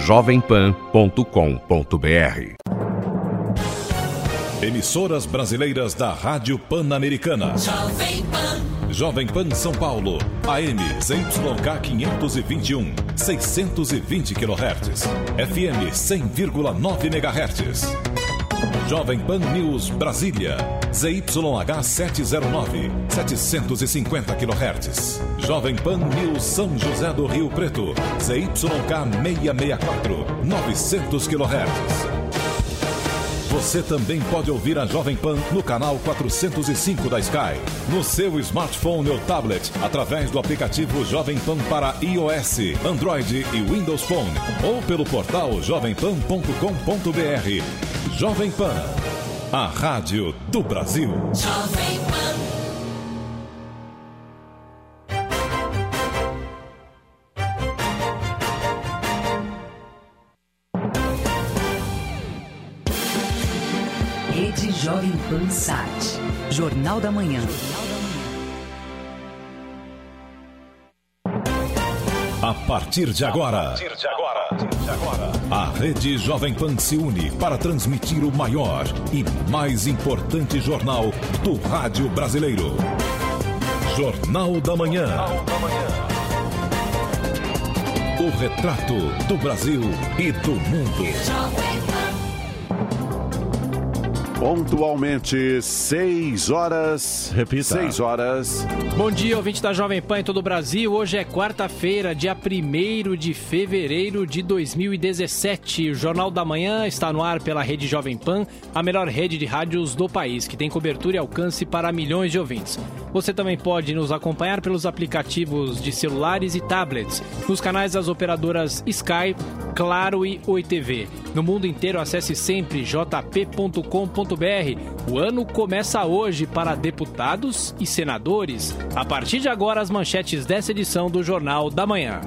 jovempan.com.br. Emissoras brasileiras da Rádio Pan-Americana. Jovem Pan São Paulo, AM ZYK 521, 620 kHz, FM 100,9 MHz. Jovem Pan News Brasília, ZYH 709, 750 kHz. Jovem Pan News São José do Rio Preto, ZYK 664, 900 kHz. Você também pode ouvir a Jovem Pan no canal 405 da Sky, no seu smartphone ou tablet, através do aplicativo Jovem Pan para iOS, Android e Windows Phone, ou pelo portal jovempan.com.br. Jovem Pan, a rádio do Brasil. Jovem Pan. Rede Jovem Pan Sat. Jornal da Manhã. A partir de agora, a Rede Jovem Pan se une para transmitir o maior e mais importante jornal do rádio brasileiro. Jornal da Manhã. O retrato do Brasil e do mundo. Pontualmente, 6 horas. Repita. 6 horas. Bom dia, ouvinte da Jovem Pan em todo o Brasil. Hoje é quarta-feira, dia 1º de fevereiro de 2017. O Jornal da Manhã está no ar pela Rede Jovem Pan, a melhor rede de rádios do país, que tem cobertura e alcance para milhões de ouvintes. Você também pode nos acompanhar pelos aplicativos de celulares e tablets, nos canais das operadoras Sky, Claro e Oi TV. No mundo inteiro, acesse sempre jp.com.br. O ano começa hoje para deputados e senadores. A partir de agora, as manchetes dessa edição do Jornal da Manhã.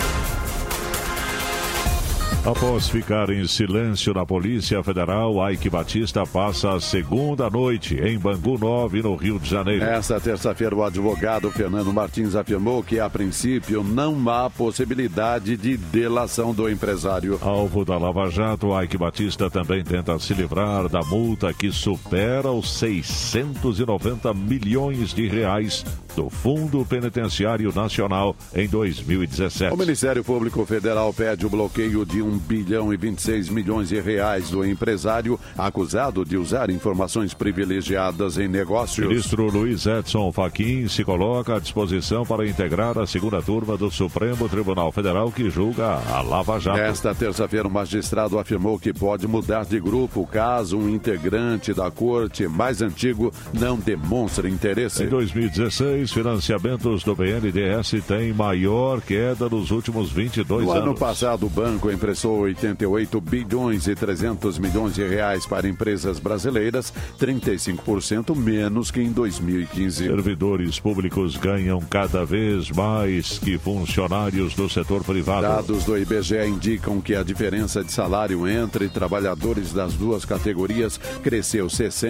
Após ficar em silêncio na Polícia Federal, Ike Batista passa a segunda noite em Bangu 9, no Rio de Janeiro. Esta terça-feira, o advogado Fernando Martins afirmou que, a princípio, não há possibilidade de delação do empresário. Alvo da Lava Jato, Ike Batista também tenta se livrar da multa que supera os 690 milhões de reais do Fundo Penitenciário Nacional em 2017. O Ministério Público Federal pede o bloqueio de 1 bilhão e 26 milhões de reais do empresário acusado de usar informações privilegiadas em negócios. O ministro Luiz Edson Fachin se coloca à disposição para integrar a segunda turma do Supremo Tribunal Federal que julga a Lava Jato. Esta terça-feira, o magistrado afirmou que pode mudar de grupo caso um integrante da corte mais antigo não demonstre interesse. Em 2016, financiamentos do BNDES têm maior queda nos últimos 22 anos. No ano passado, o banco emprestou 88 bilhões e 300 milhões de reais para empresas brasileiras, 35% menos que em 2015. Servidores públicos ganham cada vez mais que funcionários do setor privado. Dados do IBGE indicam que a diferença de salário entre trabalhadores das duas categorias cresceu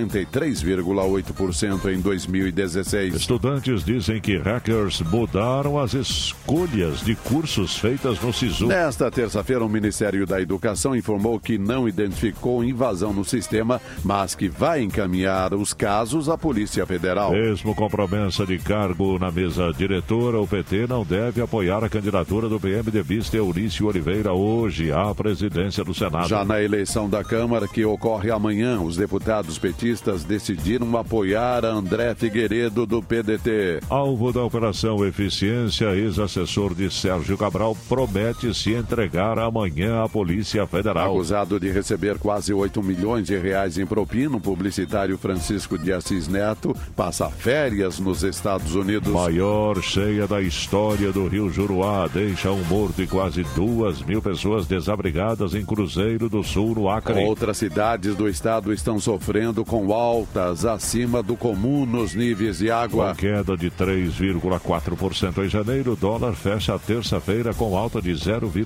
63,8% em 2016. Estudantes dizem que hackers mudaram as escolhas de cursos feitas no SISU. Nesta terça-feira, o Ministério da Educação informou que não identificou invasão no sistema, mas que vai encaminhar os casos à Polícia Federal. Mesmo com promessa de cargo na mesa diretora, o PT não deve apoiar a candidatura do PMDBista Eunício Oliveira hoje à presidência do Senado. Já na eleição da Câmara, que ocorre amanhã, os deputados petistas decidiram apoiar André Figueiredo, do PDT. Alvo da Operação Eficiência, ex-assessor de Sérgio Cabral promete se entregar amanhã à Polícia Federal. Acusado de receber quase 8 milhões de reais em propina, o publicitário Francisco de Assis Neto passa férias nos Estados Unidos. Maior cheia da história do Rio Juruá deixa um morto e quase 2.000 pessoas desabrigadas em Cruzeiro do Sul, no Acre. Outras cidades do estado estão sofrendo com altas acima do comum nos níveis de água. Com queda de 3,4% em janeiro. O dólar fecha a terça-feira com alta de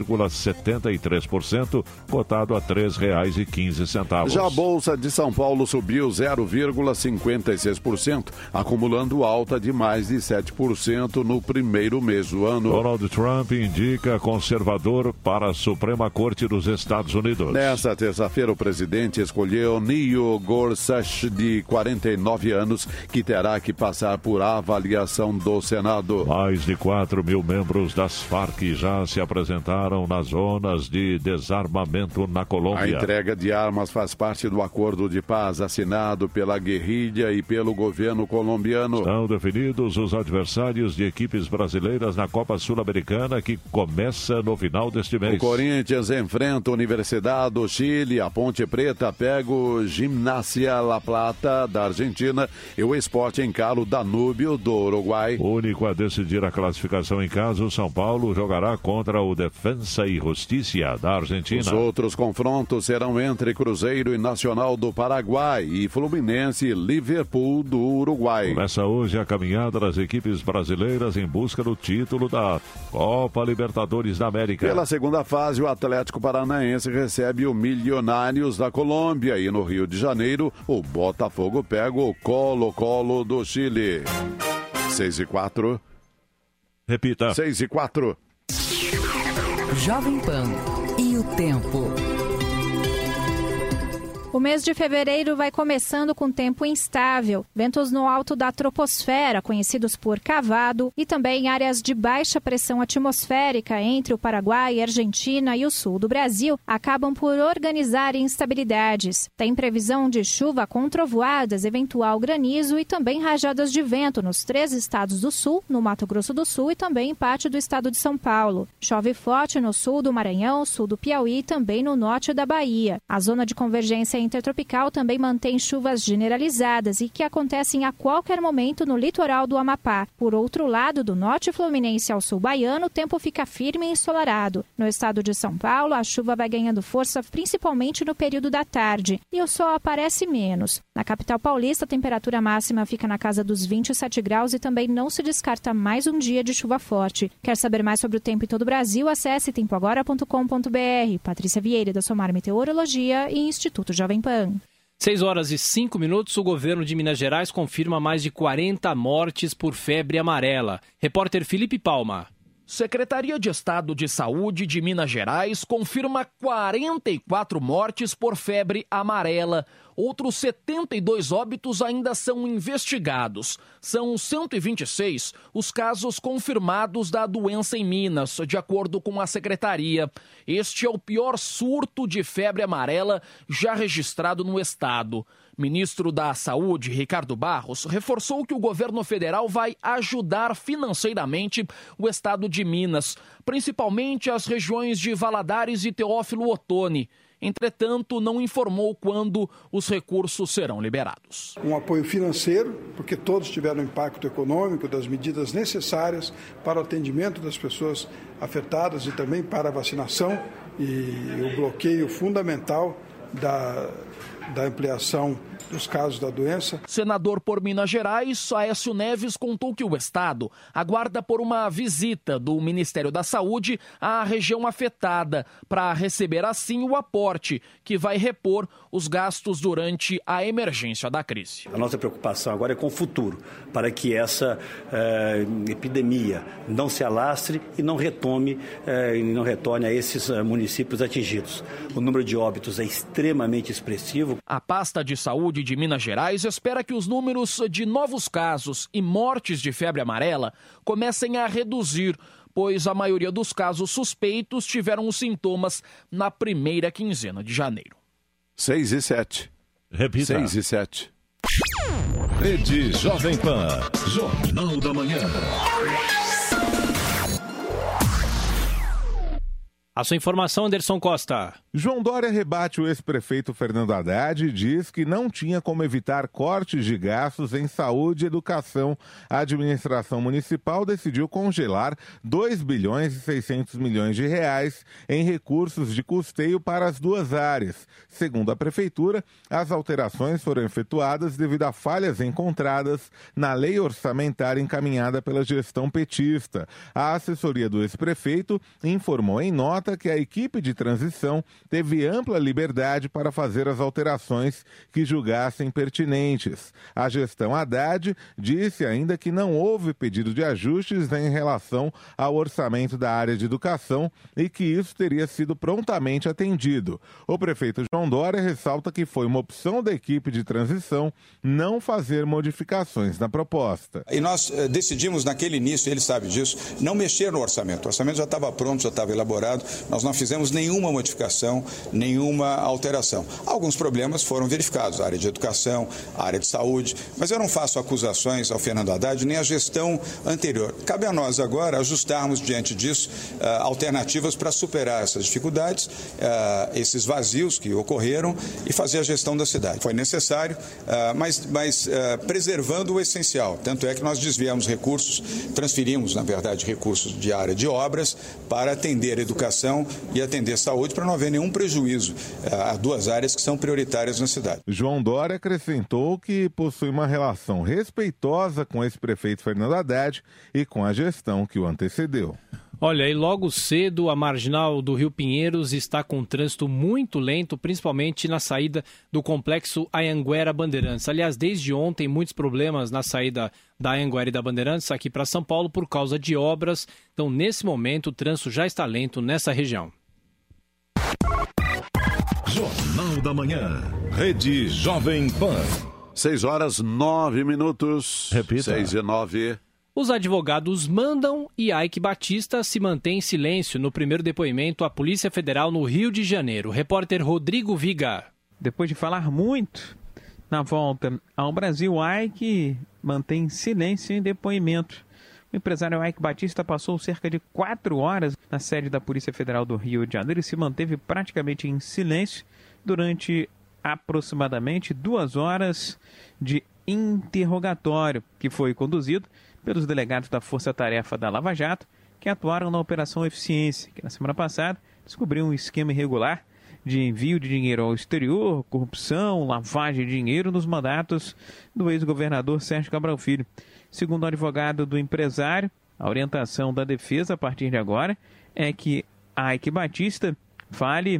0,73%, cotado a R$ 3,15. Já a Bolsa de São Paulo subiu 0,56%, acumulando alta de mais de 7% no primeiro mês do ano. Donald Trump indica conservador para a Suprema Corte dos Estados Unidos. Nesta terça-feira, o presidente escolheu Neil Gorsuch, de 49 anos, que terá que passar por avaliação do Senado. Mais de 4 mil membros das Farc já se apresentaram nas zonas de desarmamento na Colômbia. A entrega de armas faz parte do acordo de paz assinado pela guerrilha e pelo governo colombiano. Estão definidos os adversários de equipes brasileiras na Copa Sul-Americana, que começa no final deste mês. O Corinthians enfrenta a Universidade do Chile, a Ponte Preta pega o Gimnasia La Plata da Argentina e o Sport encara o Danúbio do Uruguai. O único a decidir a classificação em casa, o São Paulo jogará contra o Defensa e Justicia da Argentina. Os outros confrontos serão entre Cruzeiro e Nacional do Paraguai e Fluminense e Liverpool do Uruguai. Começa hoje a caminhada das equipes brasileiras em busca do título da Copa Libertadores da América. Pela segunda fase, o Atlético Paranaense recebe o Milionários da Colômbia e no Rio de Janeiro, o Botafogo pega o Colo-Colo do Chile. 6:04. Repita. 6:04. Jovem Pan e o tempo. O mês de fevereiro vai começando com tempo instável. Ventos no alto da troposfera, conhecidos por cavado, e também áreas de baixa pressão atmosférica entre o Paraguai, Argentina e o sul do Brasil acabam por organizar instabilidades. Tem previsão de chuva com trovoadas, eventual granizo e também rajadas de vento nos 3 estados do sul, no Mato Grosso do Sul e também em parte do estado de São Paulo. Chove forte no sul do Maranhão, sul do Piauí e também no norte da Bahia. A zona de convergência intertropical também mantém chuvas generalizadas e que acontecem a qualquer momento no litoral do Amapá. Por outro lado, do norte fluminense ao sul baiano, o tempo fica firme e ensolarado. No estado de São Paulo, a chuva vai ganhando força principalmente no período da tarde e o sol aparece menos. Na capital paulista, a temperatura máxima fica na casa dos 27 graus e também não se descarta mais um dia de chuva forte. Quer saber mais sobre o tempo em todo o Brasil? Acesse tempoagora.com.br. Patrícia Vieira, da Somar Meteorologia e Instituto Jovem Pan. 6:05. O governo de Minas Gerais confirma mais de 40 mortes por febre amarela. Repórter Felipe Palma. Secretaria de Estado de Saúde de Minas Gerais confirma 44 mortes por febre amarela. Outros 72 óbitos ainda são investigados. São 126 os casos confirmados da doença em Minas, de acordo com a secretaria. Este é o pior surto de febre amarela já registrado no estado. Ministro da Saúde, Ricardo Barros, reforçou que o governo federal vai ajudar financeiramente o estado de Minas, principalmente as regiões de Valadares e Teófilo Otoni. Entretanto, não informou quando os recursos serão liberados. Um apoio financeiro, porque todos tiveram impacto econômico das medidas necessárias para o atendimento das pessoas afetadas e também para a vacinação e o bloqueio fundamental da ampliação dos casos da doença. Senador por Minas Gerais, Aécio Neves, contou que o estado aguarda por uma visita do Ministério da Saúde à região afetada para receber assim o aporte que vai repor os gastos durante a emergência da crise. A nossa preocupação agora é com o futuro, para que essa epidemia não se alastre e não retorne a esses municípios atingidos. O número de óbitos é extremamente expressivo. A pasta de saúde de Minas Gerais espera que os números de novos casos e mortes de febre amarela comecem a reduzir, pois a maioria dos casos suspeitos tiveram os sintomas na primeira quinzena de janeiro. 6:07. Repita. 6:07. Rede Jovem Pan, Jornal da Manhã. A sua informação, Anderson Costa. João Dória rebate o ex-prefeito Fernando Haddad e diz que não tinha como evitar cortes de gastos em saúde e educação. A administração municipal decidiu congelar 2 bilhões e 600 milhões de reais em recursos de custeio para as duas áreas. Segundo a prefeitura, as alterações foram efetuadas devido a falhas encontradas na lei orçamentária encaminhada pela gestão petista. A assessoria do ex-prefeito informou em nota que a equipe de transição teve ampla liberdade para fazer as alterações que julgassem pertinentes. A gestão Haddad disse ainda que não houve pedido de ajustes em relação ao orçamento da área de educação e que isso teria sido prontamente atendido. O prefeito João Dória ressalta que foi uma opção da equipe de transição não fazer modificações na proposta. E nós decidimos naquele início, ele sabe disso, não mexer no orçamento. O orçamento já estava pronto, já estava elaborado. Nós não fizemos nenhuma modificação, nenhuma alteração. Alguns problemas foram verificados, a área de educação, a área de saúde, mas eu não faço acusações ao Fernando Haddad nem à gestão anterior. Cabe a nós agora ajustarmos diante disso alternativas para superar essas dificuldades, esses vazios que ocorreram e fazer a gestão da cidade. Foi necessário, mas preservando o essencial. Tanto é que nós desviamos recursos, transferimos, na verdade, recursos de área de obras para atender a educação e atender saúde para não haver nenhum prejuízo a duas áreas que são prioritárias na cidade. João Dória acrescentou que possui uma relação respeitosa com o ex-prefeito Fernando Haddad e com a gestão que o antecedeu. Olha, e logo cedo a marginal do Rio Pinheiros está com trânsito muito lento, principalmente na saída do complexo Anhanguera Bandeirantes. Aliás, desde ontem, muitos problemas na saída da Anhanguera e da Bandeirantes aqui para São Paulo por causa de obras. Então, nesse momento, o trânsito já está lento nessa região. Jornal da Manhã. Rede Jovem Pan. 6h09. Repita. 6h09. Os advogados mandam e Ike Batista se mantém em silêncio no primeiro depoimento à Polícia Federal no Rio de Janeiro. Repórter Rodrigo Viga. Depois de falar muito na volta ao Brasil, Ike mantém silêncio em depoimento. O empresário Ike Batista passou cerca de 4 horas na sede da Polícia Federal do Rio de Janeiro e se manteve praticamente em silêncio durante aproximadamente 2 horas de interrogatório, que foi conduzido pelos delegados da Força Tarefa da Lava Jato, que atuaram na Operação Eficiência, que na semana passada descobriu um esquema irregular de envio de dinheiro ao exterior, corrupção, lavagem de dinheiro nos mandatos do ex-governador Sérgio Cabral Filho. Segundo o advogado do empresário, a orientação da defesa a partir de agora é que Ike Batista fale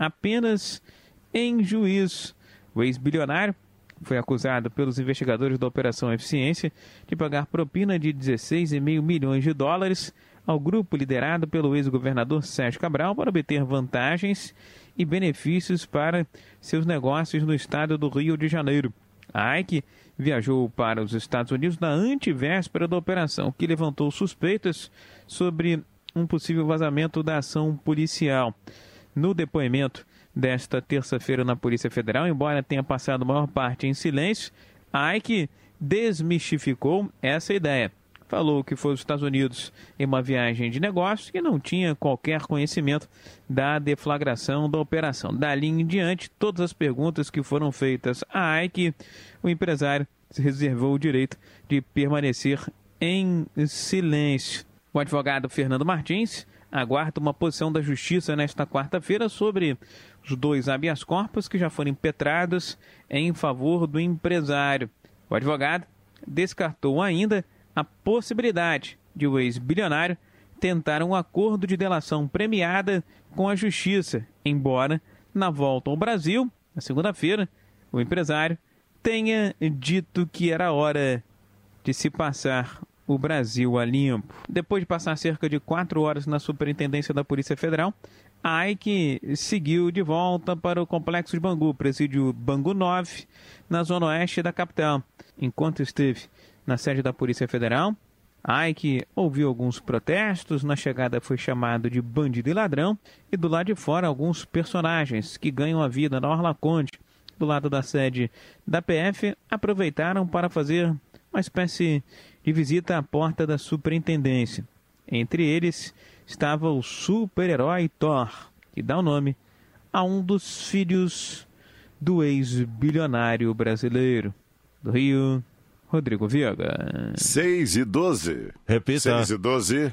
apenas em juízo. O ex-bilionário foi acusado pelos investigadores da Operação Eficiência de pagar propina de 16,5 milhões de dólares ao grupo liderado pelo ex-governador Sérgio Cabral para obter vantagens e benefícios para seus negócios no estado do Rio de Janeiro. A Ike viajou para os Estados Unidos na antevéspera da operação, que levantou suspeitas sobre um possível vazamento da ação policial. No depoimento desta terça-feira na Polícia Federal, embora tenha passado a maior parte em silêncio, a Ike desmistificou essa ideia. Falou que foi aos Estados Unidos em uma viagem de negócios e não tinha qualquer conhecimento da deflagração da operação. Dali em diante, todas as perguntas que foram feitas a Ike, o empresário se reservou o direito de permanecer em silêncio. O advogado Fernando Martins aguarda uma posição da Justiça nesta quarta-feira sobre os 2 habeas corpus que já foram impetrados em favor do empresário. O advogado descartou ainda a possibilidade de o ex-bilionário tentar um acordo de delação premiada com a Justiça, embora, na volta ao Brasil, na segunda-feira, o empresário tenha dito que era hora de se passar o Brasil a limpo. Depois de passar cerca de 4 horas na Superintendência da Polícia Federal, a Ike seguiu de volta para o Complexo de Bangu, presídio Bangu 9, na zona oeste da capital. Enquanto esteve na sede da Polícia Federal, a Ike ouviu alguns protestos, na chegada foi chamado de bandido e ladrão, e do lado de fora alguns personagens que ganham a vida na Orla Conde, do lado da sede da PF, aproveitaram para fazer uma espécie de visita à porta da superintendência. Entre eles estava o super-herói Thor, que dá o nome a um dos filhos do ex-bilionário brasileiro. Do Rio, Rodrigo Viega. 6:12. Repita. 6:12.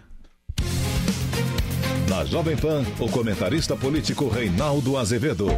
Na Jovem Pan, o comentarista político Reinaldo Azevedo.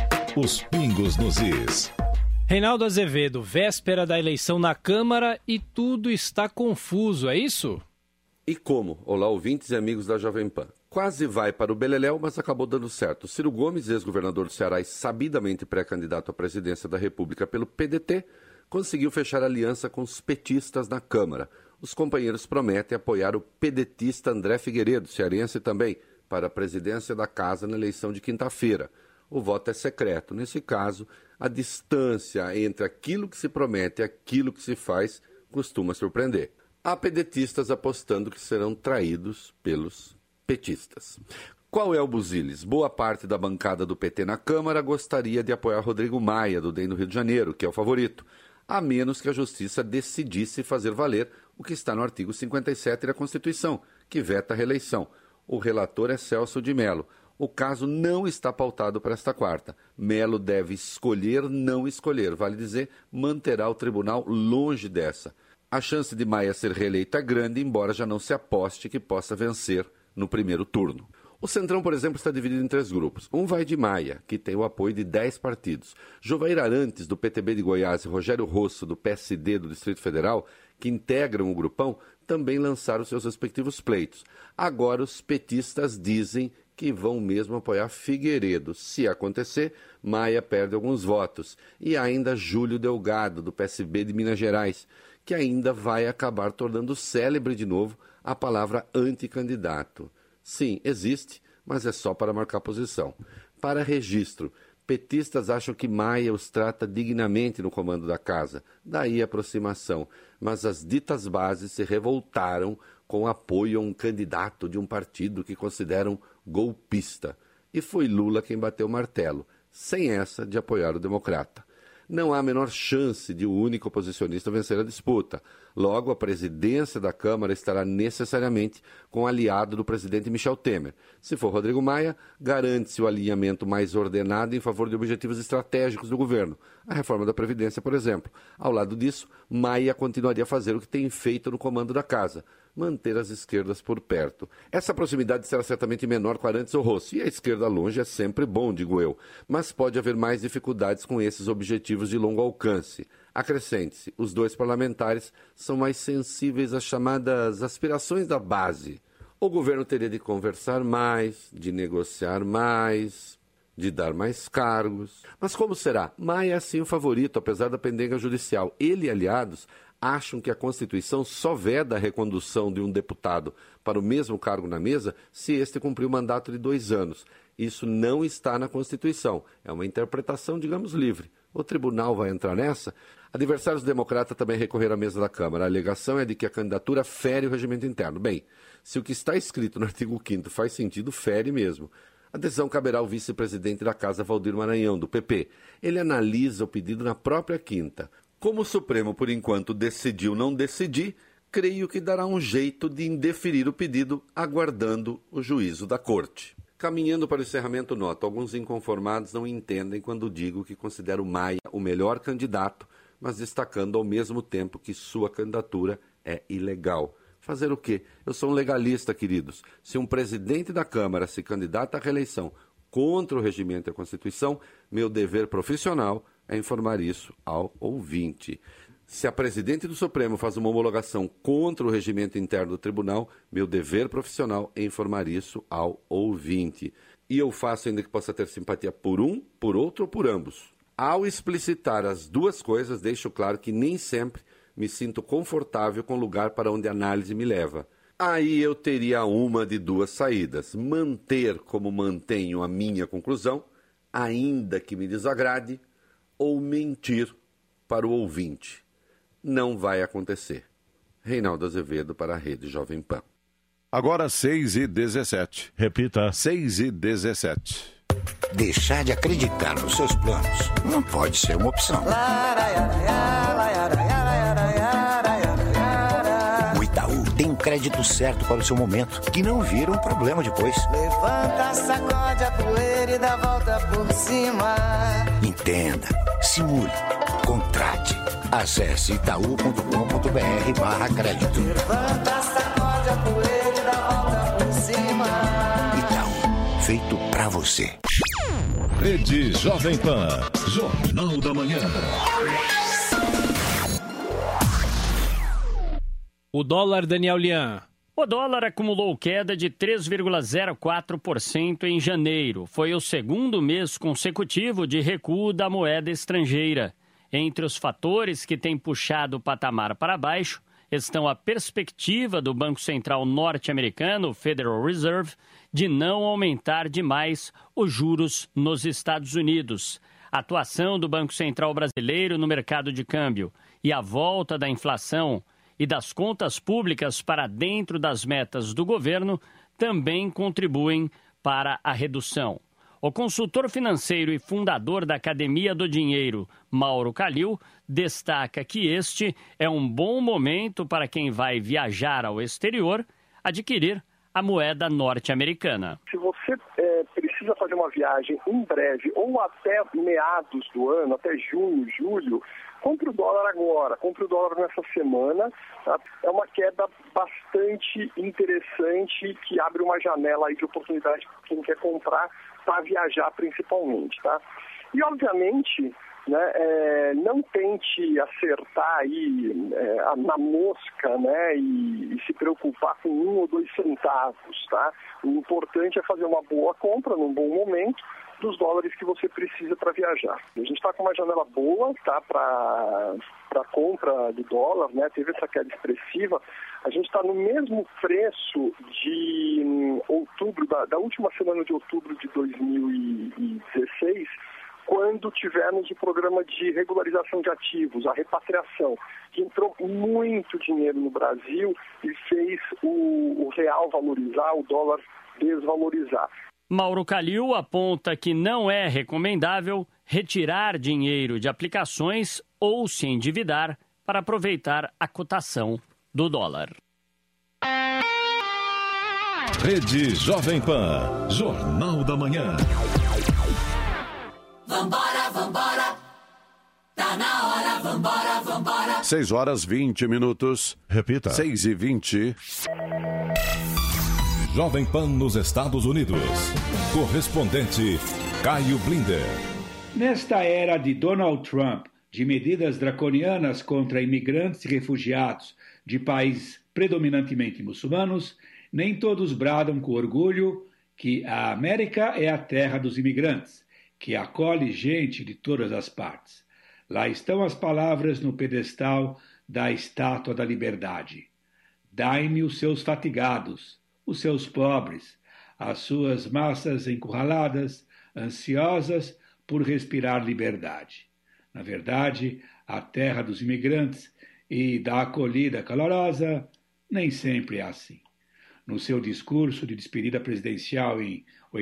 Os pingos nos is. Reinaldo Azevedo, véspera da eleição na Câmara e tudo está confuso, é isso? E como? Olá, ouvintes e amigos da Jovem Pan. Quase vai para o beleléu, mas acabou dando certo. Ciro Gomes, ex-governador do Ceará e sabidamente pré-candidato à presidência da República pelo PDT, conseguiu fechar aliança com os petistas na Câmara. Os companheiros prometem apoiar o pedetista André Figueiredo, cearense também, para a presidência da Casa na eleição de quinta-feira. O voto é secreto. Nesse caso, a distância entre aquilo que se promete e aquilo que se faz costuma surpreender. Há pedetistas apostando que serão traídos pelos petistas. Qual é o buziles? Boa parte da bancada do PT na Câmara gostaria de apoiar Rodrigo Maia, do DEM do Rio de Janeiro, que é o favorito, a menos que a Justiça decidisse fazer valer o que está no artigo 57 da Constituição, que veta a reeleição. O relator é Celso de Mello. O caso não está pautado para esta quarta. Mello deve escolher, não escolher. Vale dizer, manterá o tribunal longe dessa. A chance de Maia ser reeleito é grande, embora já não se aposte que possa vencer no primeiro turno. O Centrão, por exemplo, está dividido em 3 grupos. Um vai de Maia, que tem o apoio de 10 partidos. Jovair Arantes, do PTB de Goiás, e Rogério Rosso, do PSD do Distrito Federal, que integram o grupão, também lançaram seus respectivos pleitos. Agora os petistas dizem que vão mesmo apoiar Figueiredo. Se acontecer, Maia perde alguns votos. E ainda Júlio Delgado, do PSB de Minas Gerais, que ainda vai acabar tornando célebre de novo a palavra anticandidato. Sim, existe, mas é só para marcar posição. Para registro, petistas acham que Maia os trata dignamente no comando da casa, daí a aproximação, mas as ditas bases se revoltaram com apoio a um candidato de um partido que consideram golpista. E foi Lula quem bateu o martelo, sem essa de apoiar o democrata. Não há a menor chance de o único oposicionista vencer a disputa. Logo, a presidência da Câmara estará necessariamente com o aliado do presidente Michel Temer. Se for Rodrigo Maia, garante-se o alinhamento mais ordenado em favor de objetivos estratégicos do governo. A reforma da Previdência, por exemplo. Ao lado disso, Maia continuaria a fazer o que tem feito no comando da casa, manter as esquerdas por perto. Essa proximidade será certamente menor com Arantes ou Rosso, e a esquerda longe é sempre bom, digo eu, mas pode haver mais dificuldades com esses objetivos de longo alcance. Acrescente-se, os 2 parlamentares são mais sensíveis às chamadas aspirações da base. O governo teria de conversar mais, de negociar mais, de dar mais cargos. Mas como será? Maia é sim o favorito, apesar da pendenga judicial. Ele e aliados acham que a Constituição só veda a recondução de um deputado para o mesmo cargo na mesa se este cumprir o mandato de 2 anos. Isso não está na Constituição. É uma interpretação, digamos, livre. O tribunal vai entrar nessa? Adversários democratas também recorreram à mesa da Câmara. A alegação é de que a candidatura fere o regimento interno. Bem, se o que está escrito no artigo 5º faz sentido, fere mesmo. A decisão caberá ao vice-presidente da Casa, Valdir Maranhão, do PP. Ele analisa o pedido na própria quinta. Como o Supremo, por enquanto, decidiu não decidir, creio que dará um jeito de indeferir o pedido, aguardando o juízo da Corte. Caminhando para o encerramento, noto, alguns inconformados não entendem quando digo que considero Maia o melhor candidato, mas destacando ao mesmo tempo que sua candidatura é ilegal. Fazer o quê? Eu sou um legalista, queridos. Se um presidente da Câmara se candidata à reeleição contra o regimento e a Constituição, meu dever profissional é informar isso ao ouvinte. Se a presidente do Supremo faz uma homologação contra o regimento interno do tribunal, meu dever profissional é informar isso ao ouvinte. E eu faço ainda que possa ter simpatia por um, por outro ou por ambos. Ao explicitar as 2 coisas, deixo claro que nem sempre me sinto confortável com o lugar para onde a análise me leva. Aí eu teria uma de 2 saídas. Manter como mantenho a minha conclusão, ainda que me desagrade, ou mentir para o ouvinte. Não vai acontecer. Reinaldo Azevedo para a Rede Jovem Pan. Agora 6:17. Repita. 6:17. Deixar de acreditar nos seus planos não pode ser uma opção. O Itaú tem um crédito certo para o seu momento, que não vira um problema depois. Levanta, sacode a poeira e dá volta por cima. Entenda, simule, contrate. Acesse itaú.com.br/crédito. Levanta, sacode a poeira e dá volta por cima. Itaú, feito pra você. Rede Jovem Pan, Jornal da Manhã. O dólar, Daniel Lian. O dólar acumulou queda de 3,04% em janeiro. Foi o segundo mês consecutivo de recuo da moeda estrangeira. Entre os fatores que têm puxado o patamar para baixo estão a perspectiva do Banco Central norte-americano, Federal Reserve, de não aumentar demais os juros nos Estados Unidos, a atuação do Banco Central brasileiro no mercado de câmbio e a volta da inflação e das contas públicas para dentro das metas do governo também contribuem para a redução. O consultor financeiro e fundador da Academia do Dinheiro, Mauro Calil, destaca que este é um bom momento para quem vai viajar ao exterior adquirir a moeda norte-americana. Se você precisa fazer uma viagem em breve ou até meados do ano, até junho, julho, compre o dólar agora, compre o dólar nessa semana. Tá? É uma queda bastante interessante que abre uma janela aí de oportunidade para quem quer comprar para viajar principalmente. Tá? E, obviamente, né, não tente acertar aí na mosca, né, e se preocupar com 1 ou 2 centavos. Tá? O importante é fazer uma boa compra num bom momento dos dólares que você precisa para viajar. A gente está com uma janela boa, tá, para compra de dólar, né? Teve essa queda expressiva. A gente está no mesmo preço de outubro, da última semana de outubro de 2016, quando tivemos o programa de regularização de ativos, a repatriação, que entrou muito dinheiro no Brasil e fez o real valorizar, o dólar desvalorizar. Mauro Calil aponta que não é recomendável retirar dinheiro de aplicações ou se endividar para aproveitar a cotação do dólar. Rede Jovem Pan, Jornal da Manhã. Vambora, vambora, tá na hora, vambora, vambora. 6h20. Repita. 6h20. Jovem Pan nos Estados Unidos. Correspondente Caio Blinder. Nesta era de Donald Trump, de medidas draconianas contra imigrantes e refugiados de países predominantemente muçulmanos, nem todos bradam com orgulho que a América é a terra dos imigrantes, que acolhe gente de todas as partes. Lá estão as palavras no pedestal da Estátua da Liberdade. Dai-me os seus fatigados, os seus pobres, as suas massas encurraladas, ansiosas por respirar liberdade. Na verdade, a terra dos imigrantes e da acolhida calorosa nem sempre é assim. No seu discurso de despedida presidencial em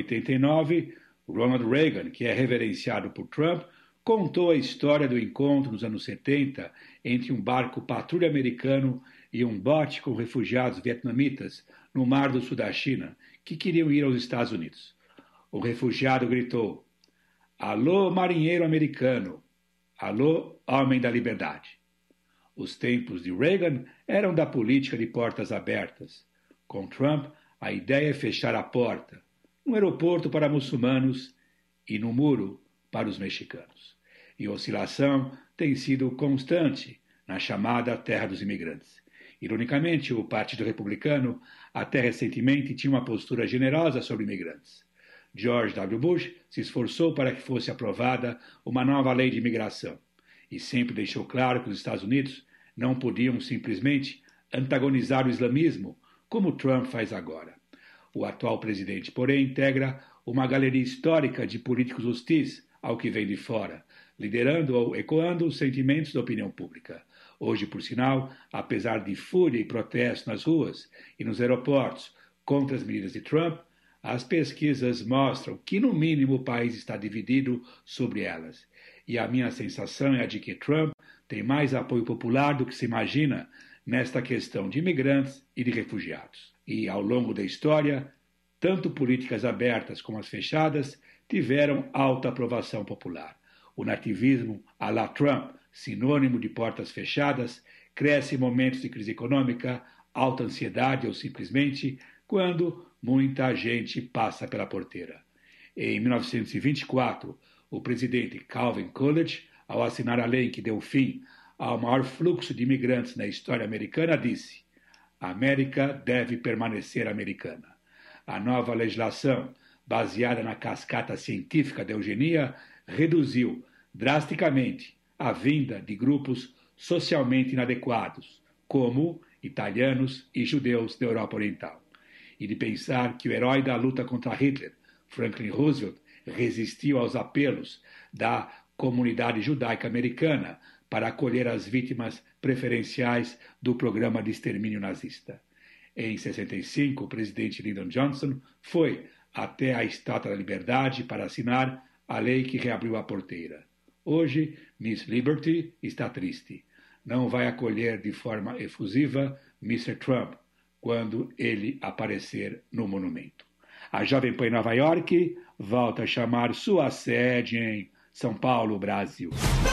89, Ronald Reagan, que é reverenciado por Trump, contou a história do encontro nos anos 70 entre um barco patrulha americano e um bote com refugiados vietnamitas no Mar do Sul da China, que queriam ir aos Estados Unidos. O refugiado gritou: "Alô, marinheiro americano! Alô, homem da liberdade!" Os tempos de Reagan eram da política de portas abertas. Com Trump, a ideia é fechar a porta, no aeroporto para muçulmanos e no muro para os mexicanos. E a oscilação tem sido constante na chamada terra dos imigrantes. Ironicamente, o Partido Republicano até recentemente tinha uma postura generosa sobre imigrantes. George W. Bush se esforçou para que fosse aprovada uma nova lei de imigração e sempre deixou claro que os Estados Unidos não podiam simplesmente antagonizar o islamismo, como Trump faz agora. O atual presidente, porém, integra uma galeria histórica de políticos hostis ao que vem de fora, liderando ou ecoando os sentimentos da opinião pública. Hoje, por sinal, apesar de fúria e protesto nas ruas e nos aeroportos contra as medidas de Trump, as pesquisas mostram que, no mínimo, o país está dividido sobre elas. E a minha sensação é a de que Trump tem mais apoio popular do que se imagina nesta questão de imigrantes e de refugiados. E, ao longo da história, tanto políticas abertas como as fechadas tiveram alta aprovação popular. O nativismo à la Trump, sinônimo de portas fechadas, cresce em momentos de crise econômica, alta ansiedade ou simplesmente quando muita gente passa pela porteira. Em 1924, o presidente Calvin Coolidge, ao assinar a lei que deu fim ao maior fluxo de imigrantes na história americana, disse: "A América deve permanecer americana." A nova legislação, baseada na cascata científica da eugenia, reduziu drasticamente a vinda de grupos socialmente inadequados, como italianos e judeus da Europa Oriental. E de pensar que o herói da luta contra Hitler, Franklin Roosevelt, resistiu aos apelos da comunidade judaica americana para acolher as vítimas preferenciais do programa de extermínio nazista. Em 65, o presidente Lyndon Johnson foi até a Estátua da Liberdade para assinar a lei que reabriu a porteira. Hoje, Miss Liberty está triste. Não vai acolher de forma efusiva Mr. Trump quando ele aparecer no monumento. A Jovem Pan em Nova York volta a chamar sua sede em São Paulo, Brasil.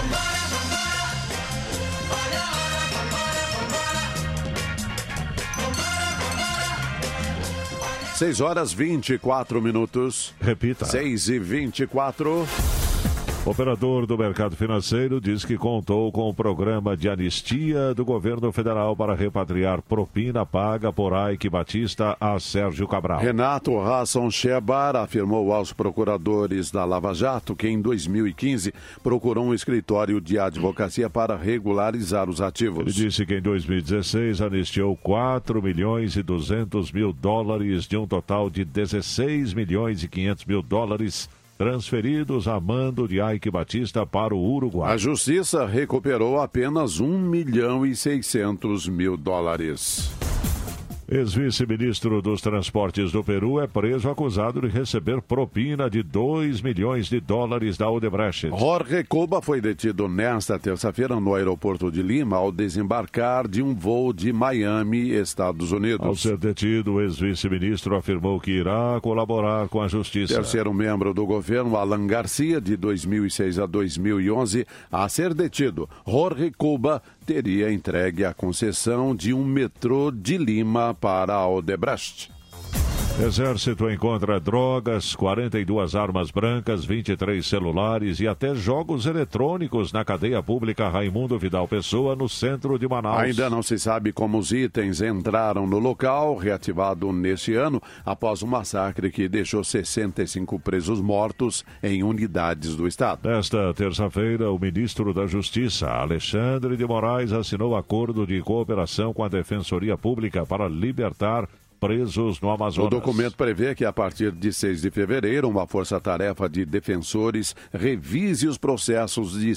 6h24. Repita. 6h24. Operador do mercado financeiro diz que contou com o programa de anistia do governo federal para repatriar propina paga por Ike Batista a Sérgio Cabral. Renato Hassan Shebar afirmou aos procuradores da Lava Jato que em 2015 procurou um escritório de advocacia para regularizar os ativos. Ele disse que em 2016 anistiou 4 milhões e 200 mil dólares de um total de 16 milhões e 500 mil dólares transferidos a mando de Ike Batista para o Uruguai. A Justiça recuperou apenas 1 milhão e 600 mil dólares. Ex-vice-ministro dos Transportes do Peru é preso acusado de receber propina de 2 milhões de dólares da Odebrecht. Jorge Cuba foi detido nesta terça-feira no aeroporto de Lima ao desembarcar de um voo de Miami, Estados Unidos. Ao ser detido, o ex-vice-ministro afirmou que irá colaborar com a justiça. Terceiro membro do governo, Alan Garcia, de 2006 a 2011, a ser detido, Jorge Cuba teria entregue a concessão de um metrô de Lima para a Odebrecht. Exército encontra drogas, 42 armas brancas, 23 celulares e até jogos eletrônicos na cadeia pública Raimundo Vidal Pessoa, no centro de Manaus. Ainda não se sabe como os itens entraram no local, reativado neste ano, após um massacre que deixou 65 presos mortos em unidades do Estado. Nesta terça-feira, o ministro da Justiça, Alexandre de Moraes, assinou acordo de cooperação com a Defensoria Pública para libertar presos no Amazonas. O documento prevê que a partir de 6 de fevereiro, uma força-tarefa de defensores revise os processos de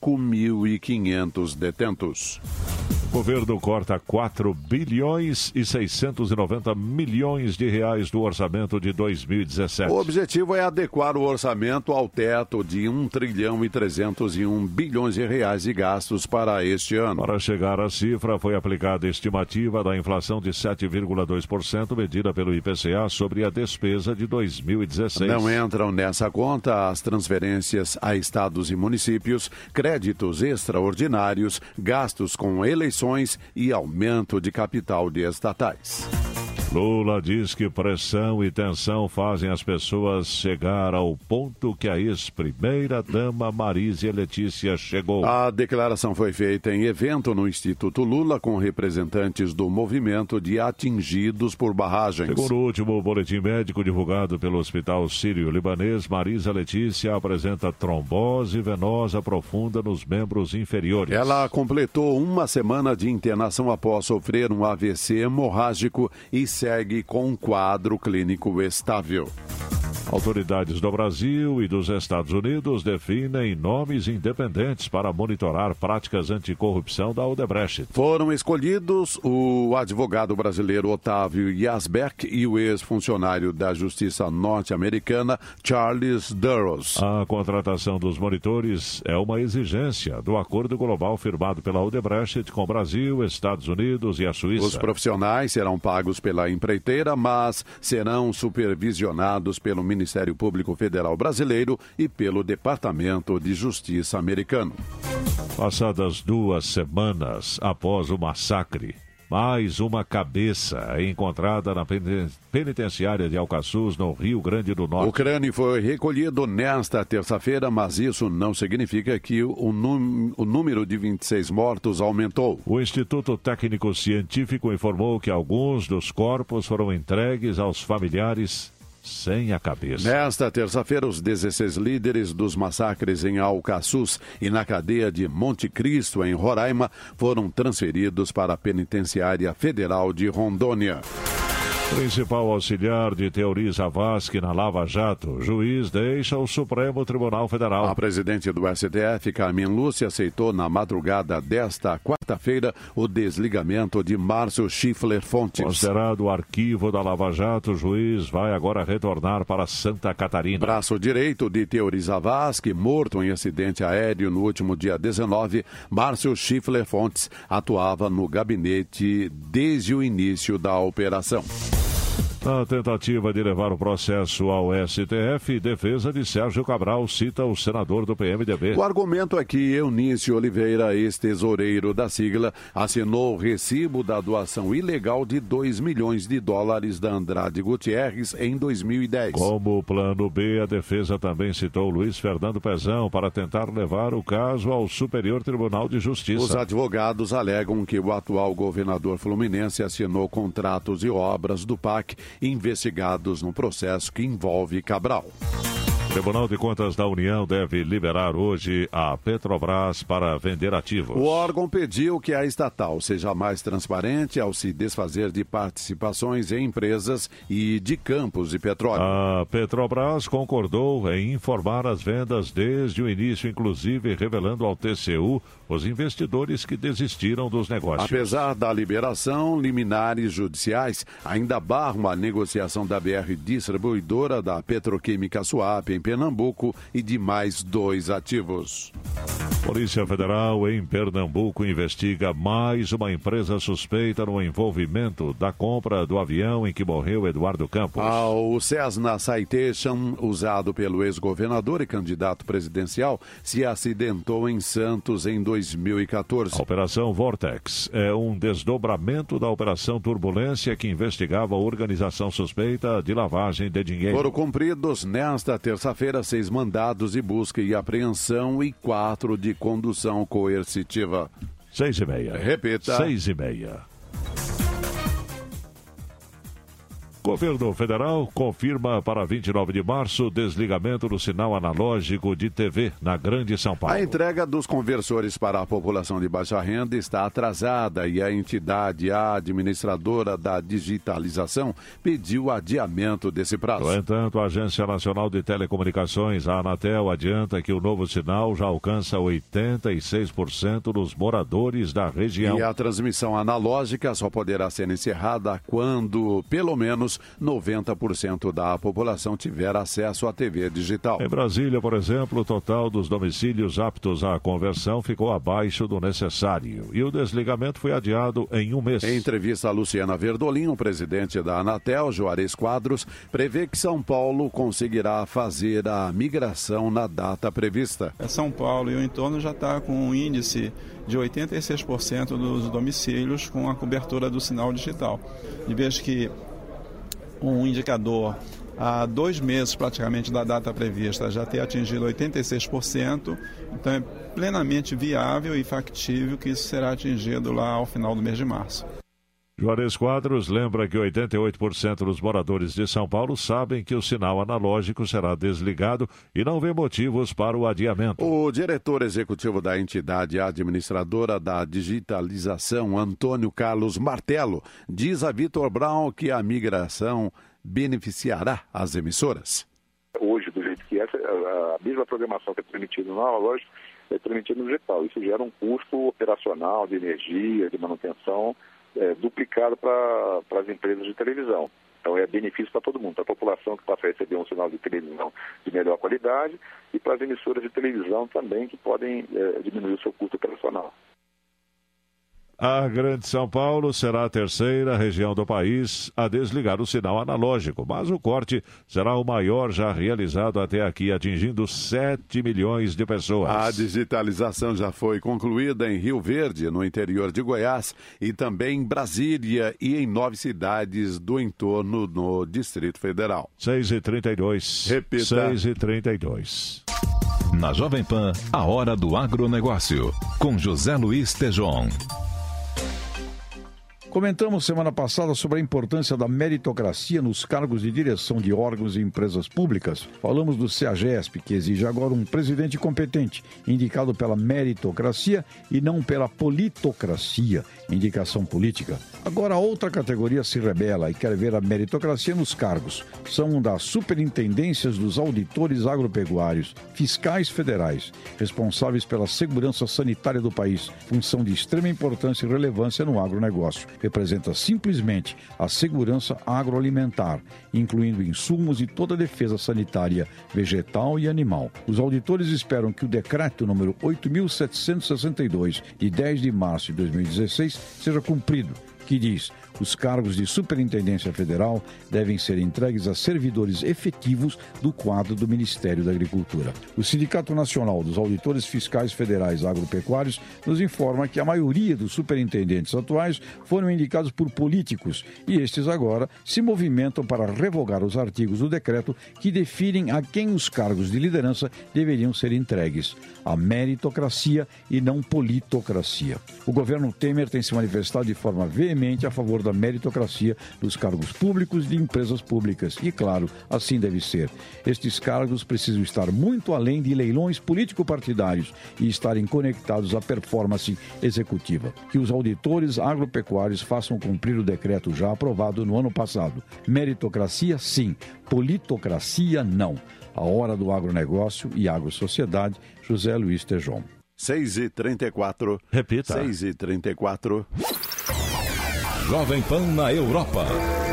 5.500 detentos. O governo corta 4 bilhões e 690 milhões de reais do orçamento de 2017. O objetivo é adequar o orçamento ao teto de 1 trilhão e 301 bilhões de reais de gastos para este ano. Para chegar à cifra, foi aplicada a estimativa da inflação de 7,2%, medida pelo IPCA sobre a despesa de 2016. Não entram nessa conta as transferências a estados e municípios, créditos extraordinários, gastos com eleições e aumento de capital de estatais. Lula diz que pressão e tensão fazem as pessoas chegar ao ponto que a ex-primeira-dama Marísia Letícia chegou. A declaração foi feita em evento no Instituto Lula com representantes do movimento de atingidos por barragens. Segundo o último boletim médico divulgado pelo Hospital Sírio-Libanês, Marísia Letícia apresenta trombose venosa profunda nos membros inferiores. Ela completou uma semana de internação após sofrer um AVC hemorrágico e segue com um quadro clínico estável. Autoridades do Brasil e dos Estados Unidos definem nomes independentes para monitorar práticas anticorrupção da Odebrecht. Foram escolhidos o advogado brasileiro Otávio Yazbek e o ex-funcionário da Justiça norte-americana Charles Durros. A contratação dos monitores é uma exigência do acordo global firmado pela Odebrecht com Brasil, Estados Unidos e a Suíça. Os profissionais serão pagos pela empreiteira, mas serão supervisionados pelo Ministério Público Federal Brasileiro e pelo Departamento de Justiça americano. Passadas 2 semanas após o massacre, mais uma cabeça é encontrada na penitenciária de Alcaçuz, no Rio Grande do Norte. O crânio foi recolhido nesta terça-feira, mas isso não significa que o número de 26 mortos aumentou. O Instituto Técnico Científico informou que alguns dos corpos foram entregues aos familiares sem a cabeça. Nesta terça-feira, os 16 líderes dos massacres em Alcaçuz e na cadeia de Monte Cristo, em Roraima, foram transferidos para a Penitenciária Federal de Rondônia. Principal auxiliar de Teori Zavascki na Lava Jato, juiz deixa o Supremo Tribunal Federal. A presidente do STF, Carmen Lúcia, aceitou na madrugada desta quarta-feira o desligamento de Márcio Schiffler Fontes. Considerado o arquivo da Lava Jato, o juiz vai agora retornar para Santa Catarina. Braço direito de Teori Zavascki, morto em acidente aéreo no último dia 19, Márcio Schiffler Fontes atuava no gabinete desde o início da operação. Na tentativa de levar o processo ao STF, defesa de Sérgio Cabral cita o senador do PMDB. O argumento é que Eunício Oliveira, ex-tesoureiro da sigla, assinou o recibo da doação ilegal de $2 milhões da Andrade Gutierrez em 2010. Como plano B, a defesa também citou Luiz Fernando Pezão para tentar levar o caso ao Superior Tribunal de Justiça. Os advogados alegam que o atual governador fluminense assinou contratos e obras do PAC investigados no processo que envolve Cabral. O Tribunal de Contas da União deve liberar hoje a Petrobras para vender ativos. O órgão pediu que a estatal seja mais transparente ao se desfazer de participações em empresas e de campos de petróleo. A Petrobras concordou em informar as vendas desde o início, inclusive revelando ao TCU os investidores que desistiram dos negócios. Apesar da liberação, liminares judiciais ainda barram a negociação da BR Distribuidora, da Petroquímica Suape em Pernambuco e de mais 2 ativos. Polícia Federal em Pernambuco investiga mais uma empresa suspeita no envolvimento da compra do avião em que morreu Eduardo Campos. O Cessna Citation, usado pelo ex-governador e candidato presidencial, se acidentou em Santos em 2014. A Operação Vortex é um desdobramento da Operação Turbulência, que investigava a organização suspeita de lavagem de dinheiro. Foram cumpridos nesta terça-feira 6 mandados de busca e apreensão e 4 de condução coercitiva. 6:30. Repita. 6:30. Governo Federal confirma para 29 de março desligamento do sinal analógico de TV na Grande São Paulo. A entrega dos conversores para a população de baixa renda está atrasada e a entidade administradora da digitalização pediu adiamento desse prazo. No entanto, a Agência Nacional de Telecomunicações, a Anatel, adianta que o novo sinal já alcança 86% dos moradores da região. E a transmissão analógica só poderá ser encerrada quando, pelo menos, 90% da população tiver acesso à TV digital. Em Brasília, por exemplo, o total dos domicílios aptos à conversão ficou abaixo do necessário e o desligamento foi adiado em 1 mês. Em entrevista a Luciana Verdolim, o presidente da Anatel, Juarez Quadros, prevê que São Paulo conseguirá fazer a migração na data prevista. São Paulo e o entorno já está com um índice de 86% dos domicílios com a cobertura do sinal digital. De vez que um indicador há 2 meses praticamente da data prevista já ter atingido 86%, então é plenamente viável e factível que isso será atingido lá ao final do mês de março. Juarez Quadros lembra que 88% dos moradores de São Paulo sabem que o sinal analógico será desligado e não vê motivos para o adiamento. O diretor executivo da entidade administradora da digitalização, Antônio Carlos Martelo, diz a Vitor Brown que a migração beneficiará as emissoras. a mesma programação que é transmitida no analógico é transmitida no digital. Isso gera um custo operacional, de energia, de manutenção, duplicado para as empresas de televisão. Então é benefício para todo mundo, para a população que passa a receber um sinal de televisão de melhor qualidade e para as emissoras de televisão também que podem diminuir o seu custo operacional. A Grande São Paulo será a terceira região do país a desligar o sinal analógico, mas o corte será o maior já realizado até aqui, atingindo 7 milhões de pessoas. A digitalização já foi concluída em Rio Verde, no interior de Goiás, e também em Brasília e em 9 cidades do entorno no Distrito Federal. 6h32. Repita. 6h32. Na Jovem Pan, a hora do agronegócio, com José Luiz Tejon. Comentamos semana passada sobre a importância da meritocracia nos cargos de direção de órgãos e empresas públicas. Falamos do CEAGESP, que exige agora um presidente competente, indicado pela meritocracia e não pela politocracia, indicação política. Agora outra categoria se rebela e quer ver a meritocracia nos cargos. São das superintendências dos auditores agropecuários, fiscais federais, responsáveis pela segurança sanitária do país, função de extrema importância e relevância no agronegócio. Representa simplesmente a segurança agroalimentar, incluindo insumos e toda a defesa sanitária vegetal e animal. Os auditores esperam que o decreto número 8.762, de 10 de março de 2016, seja cumprido, que diz: os cargos de superintendência federal devem ser entregues a servidores efetivos do quadro do Ministério da Agricultura. O Sindicato Nacional dos Auditores Fiscais Federais Agropecuários nos informa que a maioria dos superintendentes atuais foram indicados por políticos e estes agora se movimentam para revogar os artigos do decreto que definem a quem os cargos de liderança deveriam ser entregues. A meritocracia e não politocracia. O governo Temer tem se manifestado de forma veemente a favor da meritocracia dos cargos públicos e de empresas públicas. E, claro, assim deve ser. Estes cargos precisam estar muito além de leilões político-partidários e estarem conectados à performance executiva. Que os auditores agropecuários façam cumprir o decreto já aprovado no ano passado. Meritocracia, sim. Politocracia, não. A hora do agronegócio e agrosociedade, José Luiz Tejon. 6h34. Repita. 6h34. Jovem Pan na Europa.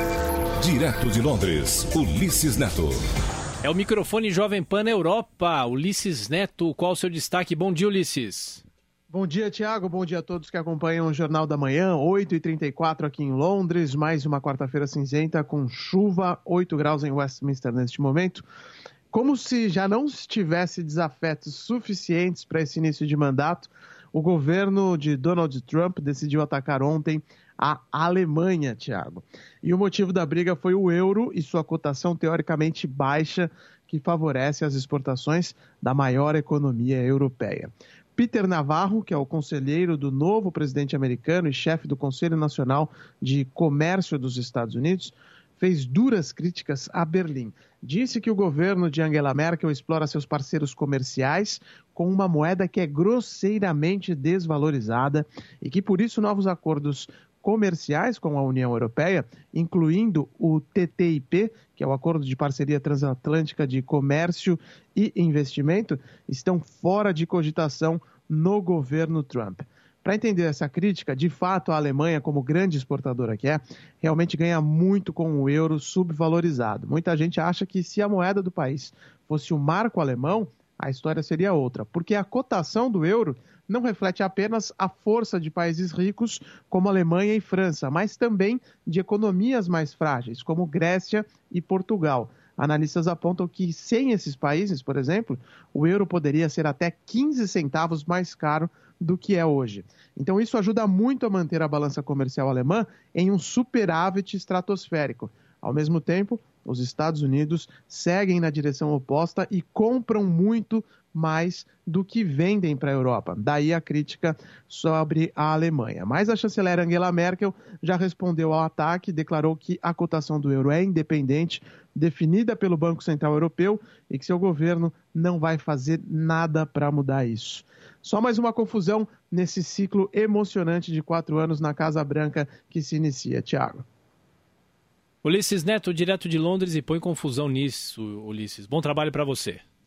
Direto de Londres, Ulisses Neto. É o microfone Jovem Pan na Europa. Ulisses Neto, qual o seu destaque? Bom dia, Ulisses. Bom dia, Tiago. Bom dia a todos que acompanham o Jornal da Manhã. 8h34 aqui em Londres. Mais uma quarta-feira cinzenta com chuva, 8 graus em Westminster neste momento. Como se já não tivesse desafetos suficientes para esse início de mandato, o governo de Donald Trump decidiu atacar ontem a Alemanha, Tiago. E o motivo da briga foi o euro e sua cotação teoricamente baixa, que favorece as exportações da maior economia europeia. Peter Navarro, que é o conselheiro do novo presidente americano e chefe do Conselho Nacional de Comércio dos Estados Unidos, fez duras críticas a Berlim. Disse que o governo de Angela Merkel explora seus parceiros comerciais com uma moeda que é grosseiramente desvalorizada e que, por isso, novos acordos comerciais com a União Europeia, incluindo o TTIP, que é o Acordo de Parceria Transatlântica de Comércio e Investimento, estão fora de cogitação no governo Trump. Para entender essa crítica, de fato, a Alemanha, como grande exportadora que é, realmente ganha muito com o euro subvalorizado. Muita gente acha que se a moeda do país fosse o marco alemão, a história seria outra, porque a cotação do euro não reflete apenas a força de países ricos como Alemanha e França, mas também de economias mais frágeis, como Grécia e Portugal. Analistas apontam que, sem esses países, por exemplo, o euro poderia ser até 15 centavos mais caro do que é hoje. Então, isso ajuda muito a manter a balança comercial alemã em um superávit estratosférico. Ao mesmo tempo, os Estados Unidos seguem na direção oposta e compram muito mais do que vendem para a Europa. Daí a crítica sobre a Alemanha. Mas a chanceler Angela Merkel já respondeu ao ataque, declarou que a cotação do euro é independente, definida pelo Banco Central Europeu e que seu governo não vai fazer nada para mudar isso. Só mais uma confusão nesse ciclo emocionante de 4 anos na Casa Branca que se inicia, Tiago. Ulisses Neto, direto de Londres, e põe confusão nisso, Ulisses. Bom trabalho para você.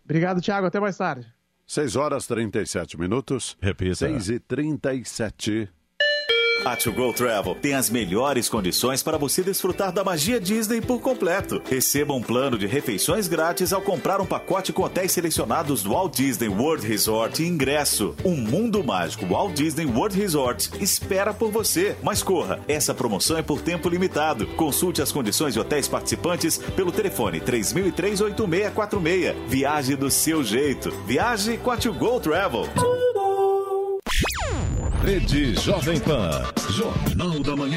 Obrigado, Thiago. Até mais tarde. 6h37. Repita. 6h37. A To Go Travel tem as melhores condições para você desfrutar da magia Disney por completo. Receba um plano de refeições grátis ao comprar um pacote com hotéis selecionados do Walt Disney World Resort e ingresso. Um mundo mágico Walt Disney World Resort espera por você. Mas corra, essa promoção é por tempo limitado. Consulte as condições de hotéis participantes pelo telefone 3003-8646. Viaje do seu jeito. Viaje com a To Go Travel. Rede Jovem Pan, Jornal da Manhã.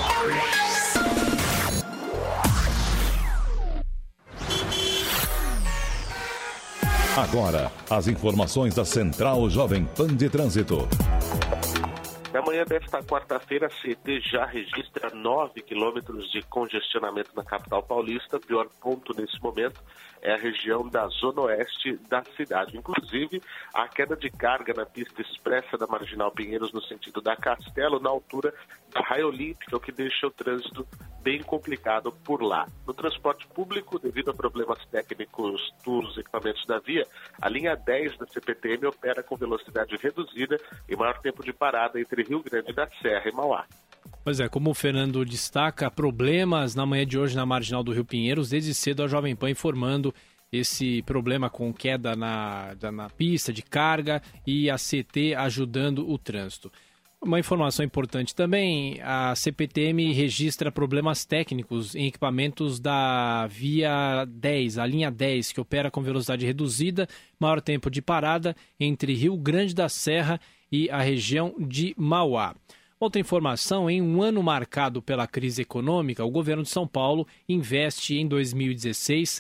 Agora, as informações da Central Jovem Pan de Trânsito. Na manhã desta quarta-feira, a CET já registra 9 quilômetros de congestionamento na capital paulista. O pior ponto nesse momento é a região da zona oeste da cidade. Inclusive, a queda de carga na pista expressa da Marginal Pinheiros no sentido da Castelo, na altura da Raia Olímpica, o que deixa o trânsito bem complicado por lá. No transporte público, devido a problemas técnicos dos equipamentos da via, a linha 10 da CPTM opera com velocidade reduzida e maior tempo de parada entre Rio Grande da Serra e Mauá. Pois é, como o Fernando destaca, problemas na manhã de hoje na Marginal do Rio Pinheiros, desde cedo a Jovem Pan informando esse problema com queda na pista de carga e a CT ajudando o trânsito. Uma informação importante também, a CPTM registra problemas técnicos em equipamentos da via 10, a linha 10, que opera com velocidade reduzida, maior tempo de parada entre Rio Grande da Serra e a região de Mauá. Outra informação, em um ano marcado pela crise econômica, o governo de São Paulo investe em 2016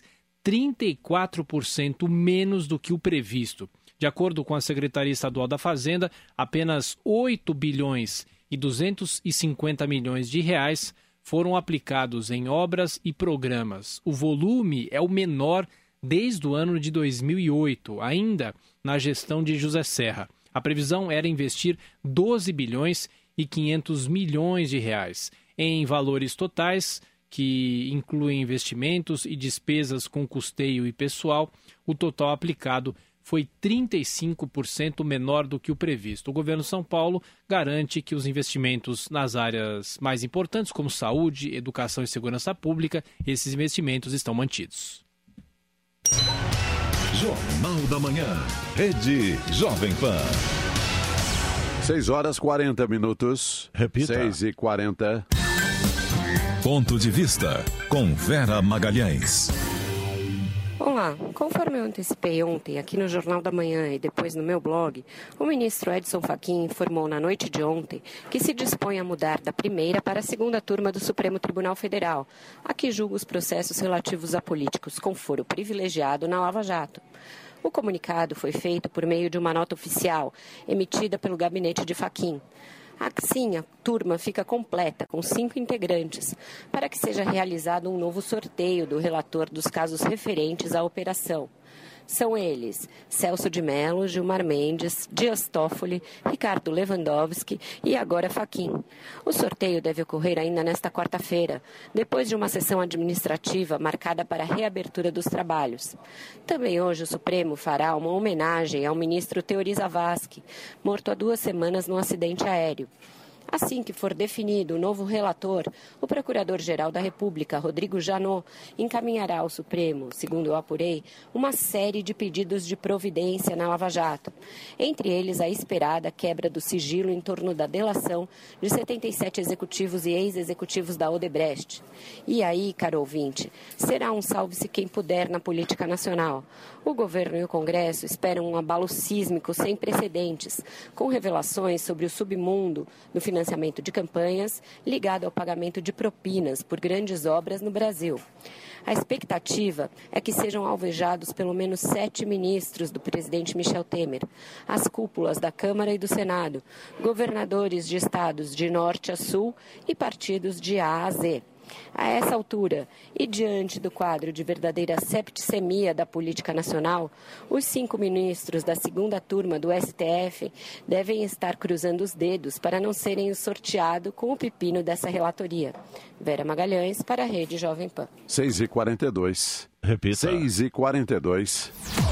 34% menos do que o previsto. De acordo com a Secretaria Estadual da Fazenda, apenas 8 bilhões e 250 milhões de reais foram aplicados em obras e programas. O volume é o menor desde o ano de 2008, ainda na gestão de José Serra. A previsão era investir 12 bilhões e 500 milhões de reais. Em valores totais, que incluem investimentos e despesas com custeio e pessoal, o total aplicado foi 35% menor do que o previsto. O governo de São Paulo garante que os investimentos nas áreas mais importantes, como saúde, educação e segurança pública, esses investimentos estão mantidos. Jornal da Manhã, Rede Jovem Pan. 6h40. Repita. 6h40. Ponto de vista com Vera Magalhães. Olá, conforme eu antecipei ontem aqui no Jornal da Manhã e depois no meu blog, o ministro Edson Fachin informou na noite de ontem que se dispõe a mudar da primeira para a segunda turma do Supremo Tribunal Federal, a que julga os processos relativos a políticos com foro privilegiado na Lava Jato. O comunicado foi feito por meio de uma nota oficial emitida pelo gabinete de Fachin. Assim, a turma fica completa, com 5 integrantes, para que seja realizado um novo sorteio do relator dos casos referentes à operação. São eles Celso de Mello, Gilmar Mendes, Dias Toffoli, Ricardo Lewandowski e agora Fachin. O sorteio deve ocorrer ainda nesta quarta-feira, depois de uma sessão administrativa marcada para a reabertura dos trabalhos. Também hoje o Supremo fará uma homenagem ao ministro Teori Zavascki, morto há 2 semanas num acidente aéreo. Assim que for definido o novo relator, o Procurador-Geral da República, Rodrigo Janot, encaminhará ao Supremo, segundo eu apurei, uma série de pedidos de providência na Lava Jato. Entre eles, a esperada quebra do sigilo em torno da delação de 77 executivos e ex-executivos da Odebrecht. E aí, caro ouvinte, será um salve-se quem puder na política nacional. O governo e o Congresso esperam um abalo sísmico sem precedentes, com revelações sobre o submundo do financiamento de campanhas ligado ao pagamento de propinas por grandes obras no Brasil. A expectativa é que sejam alvejados pelo menos 7 ministros do presidente Michel Temer, as cúpulas da Câmara e do Senado, governadores de estados de norte a sul e partidos de A a Z. A essa altura, e diante do quadro de verdadeira septicemia da política nacional, os 5 ministros da segunda turma do STF devem estar cruzando os dedos para não serem o sorteado com o pepino dessa relatoria. Vera Magalhães, para a Rede Jovem Pan. 6h42. Repita. 6h42.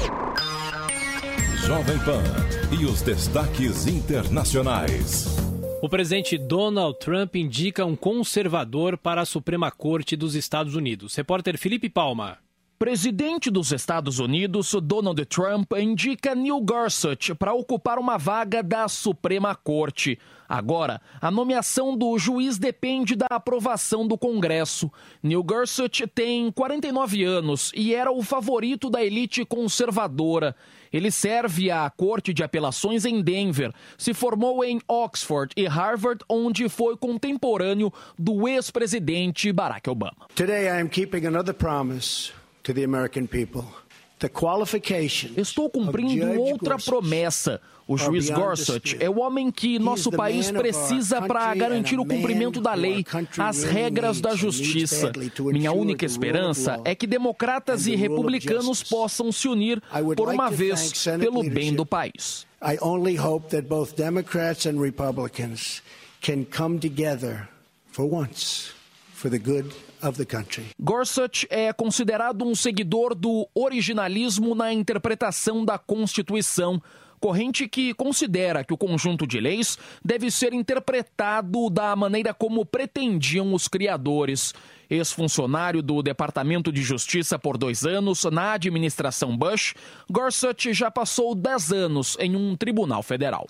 Jovem Pan e os destaques internacionais. O presidente Donald Trump indica um conservador para a Suprema Corte dos Estados Unidos. Repórter Felipe Palma. Presidente dos Estados Unidos, Donald Trump, indica Neil Gorsuch para ocupar uma vaga da Suprema Corte. Agora, a nomeação do juiz depende da aprovação do Congresso. Neil Gorsuch tem 49 anos e era o favorito da elite conservadora. Ele serve à Corte de Apelações em Denver, se formou em Oxford e Harvard, onde foi contemporâneo do ex-presidente Barack Obama. Today I am keeping another promise to the American people. The qualifications. Estou cumprindo outra promessa. O juiz Gorsuch é o homem que nosso país precisa para garantir o cumprimento da lei, as regras da justiça. Minha única esperança é que democratas e republicanos possam se unir por uma vez pelo bem do país. I only hope that both Democrats and Republicans can come together for once for the good of the country. Gorsuch é considerado um seguidor do originalismo na interpretação da Constituição, corrente que considera que o conjunto de leis deve ser interpretado da maneira como pretendiam os criadores. Ex-funcionário do Departamento de Justiça por 2 anos na administração Bush, Gorsuch já passou 10 anos em um tribunal federal.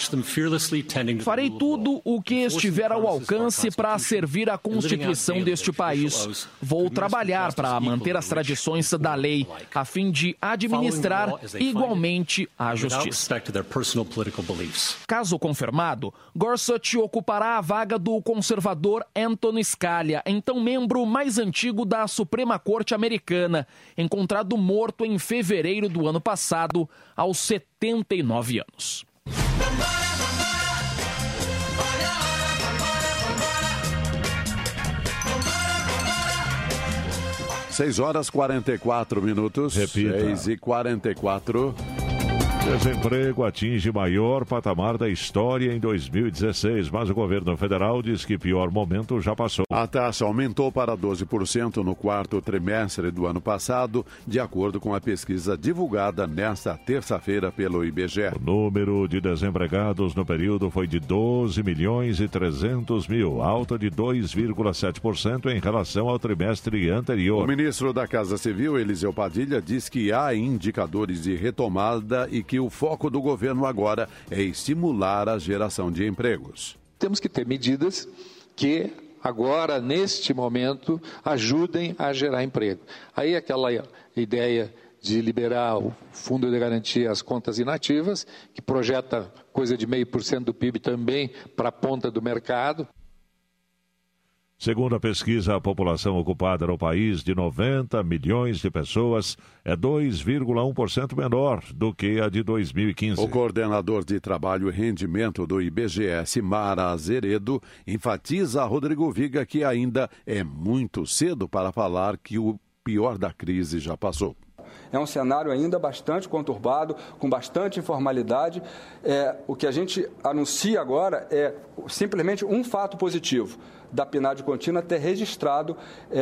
Farei tudo o que estiver ao alcance para servir a Constituição deste país. Vou trabalhar para manter as tradições da lei, a fim de administrar igualmente a justiça. Caso confirmado, Gorsuch ocupará a vaga do conservador Anthony Scalia, então membro mais antigo da Suprema Corte Americana, encontrado morto em fevereiro do ano passado, aos 79 anos. 6h44. Repita. 6h44. Desemprego atinge maior patamar da história em 2016, mas o governo federal diz que pior momento já passou. A taxa aumentou para 12% no 4º trimestre do ano passado, de acordo com a pesquisa divulgada nesta terça-feira pelo IBGE. O número de desempregados no período foi de 12.300.000, alta de 2,7% em relação ao trimestre anterior. O ministro da Casa Civil, Eliseu Padilha, diz que há indicadores de retomada e que o foco do governo agora é estimular a geração de empregos. Temos que ter medidas que agora, neste momento, ajudem a gerar emprego. Aí aquela ideia de liberar o Fundo de Garantia às contas inativas, que projeta coisa de 0,5% do PIB também para a ponta do mercado. Segundo a pesquisa, a população ocupada no país de 90 milhões de pessoas é 2,1% menor do que a de 2015. O coordenador de trabalho e rendimento do IBGE, Simara Azeredo, enfatiza a Rodrigo Viga que ainda é muito cedo para falar que o pior da crise já passou. É um cenário ainda bastante conturbado, com bastante informalidade. O que a gente anuncia agora é simplesmente um fato positivo da PNAD contínua ter registrado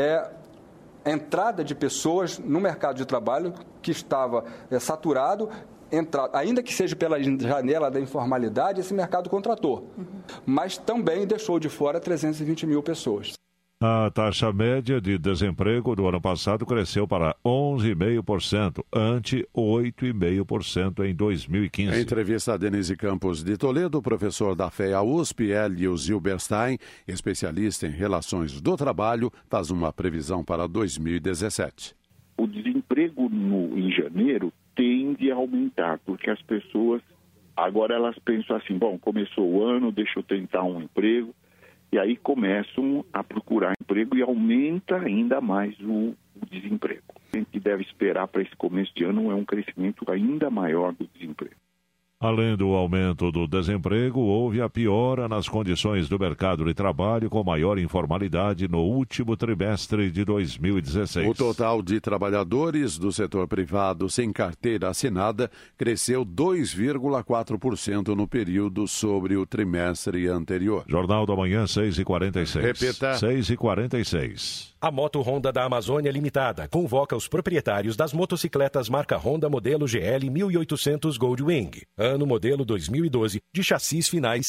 a entrada de pessoas no mercado de trabalho que estava saturado, ainda que seja pela janela da informalidade, esse mercado contratou. Mas também deixou de fora 320 mil pessoas. A taxa média de desemprego do ano passado cresceu para 11,5%, ante 8,5% em 2015. Em entrevista a Denise Campos de Toledo, professor da FEA USP, Hélio Zilberstein, especialista em relações do trabalho, faz uma previsão para 2017. O desemprego em janeiro tende a aumentar, porque as pessoas agora elas pensam assim, bom, começou o ano, deixa eu tentar um emprego. E aí começam a procurar emprego e aumenta ainda mais o desemprego. A gente deve esperar para esse começo de ano é um crescimento ainda maior do desemprego. Além do aumento do desemprego, houve a piora nas condições do mercado de trabalho, com maior informalidade no último trimestre de 2016. O total de trabalhadores do setor privado sem carteira assinada cresceu 2,4% no período sobre o trimestre anterior. Jornal da Manhã, 6h46. Repita. 6h46. A Moto Honda da Amazônia Limitada convoca os proprietários das motocicletas marca Honda modelo GL 1800 Goldwing, ano modelo 2012, de chassis finais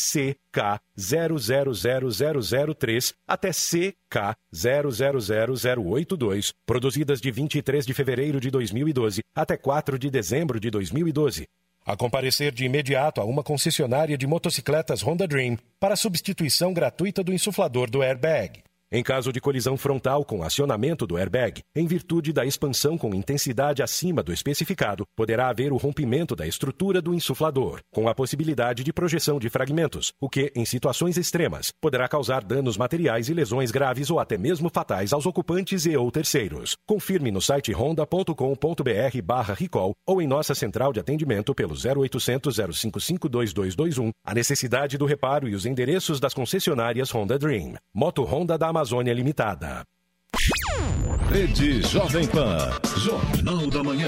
CK000003 até CK000082, produzidas de 23 de fevereiro de 2012 até 4 de dezembro de 2012. A comparecer de imediato a uma concessionária de motocicletas Honda Dream para substituição gratuita do insuflador do airbag. Em caso de colisão frontal com acionamento do airbag, em virtude da expansão com intensidade acima do especificado, poderá haver o rompimento da estrutura do insuflador, com a possibilidade de projeção de fragmentos, o que, em situações extremas, poderá causar danos materiais e lesões graves ou até mesmo fatais aos ocupantes e ou terceiros. Confirme no site honda.com.br/recall ou em nossa central de atendimento pelo 0800 055 2221 a necessidade do reparo e os endereços das concessionárias Honda Dream. Moto Honda da Amazônia Limitada. Rede Jovem Pan, Jornal da Manhã.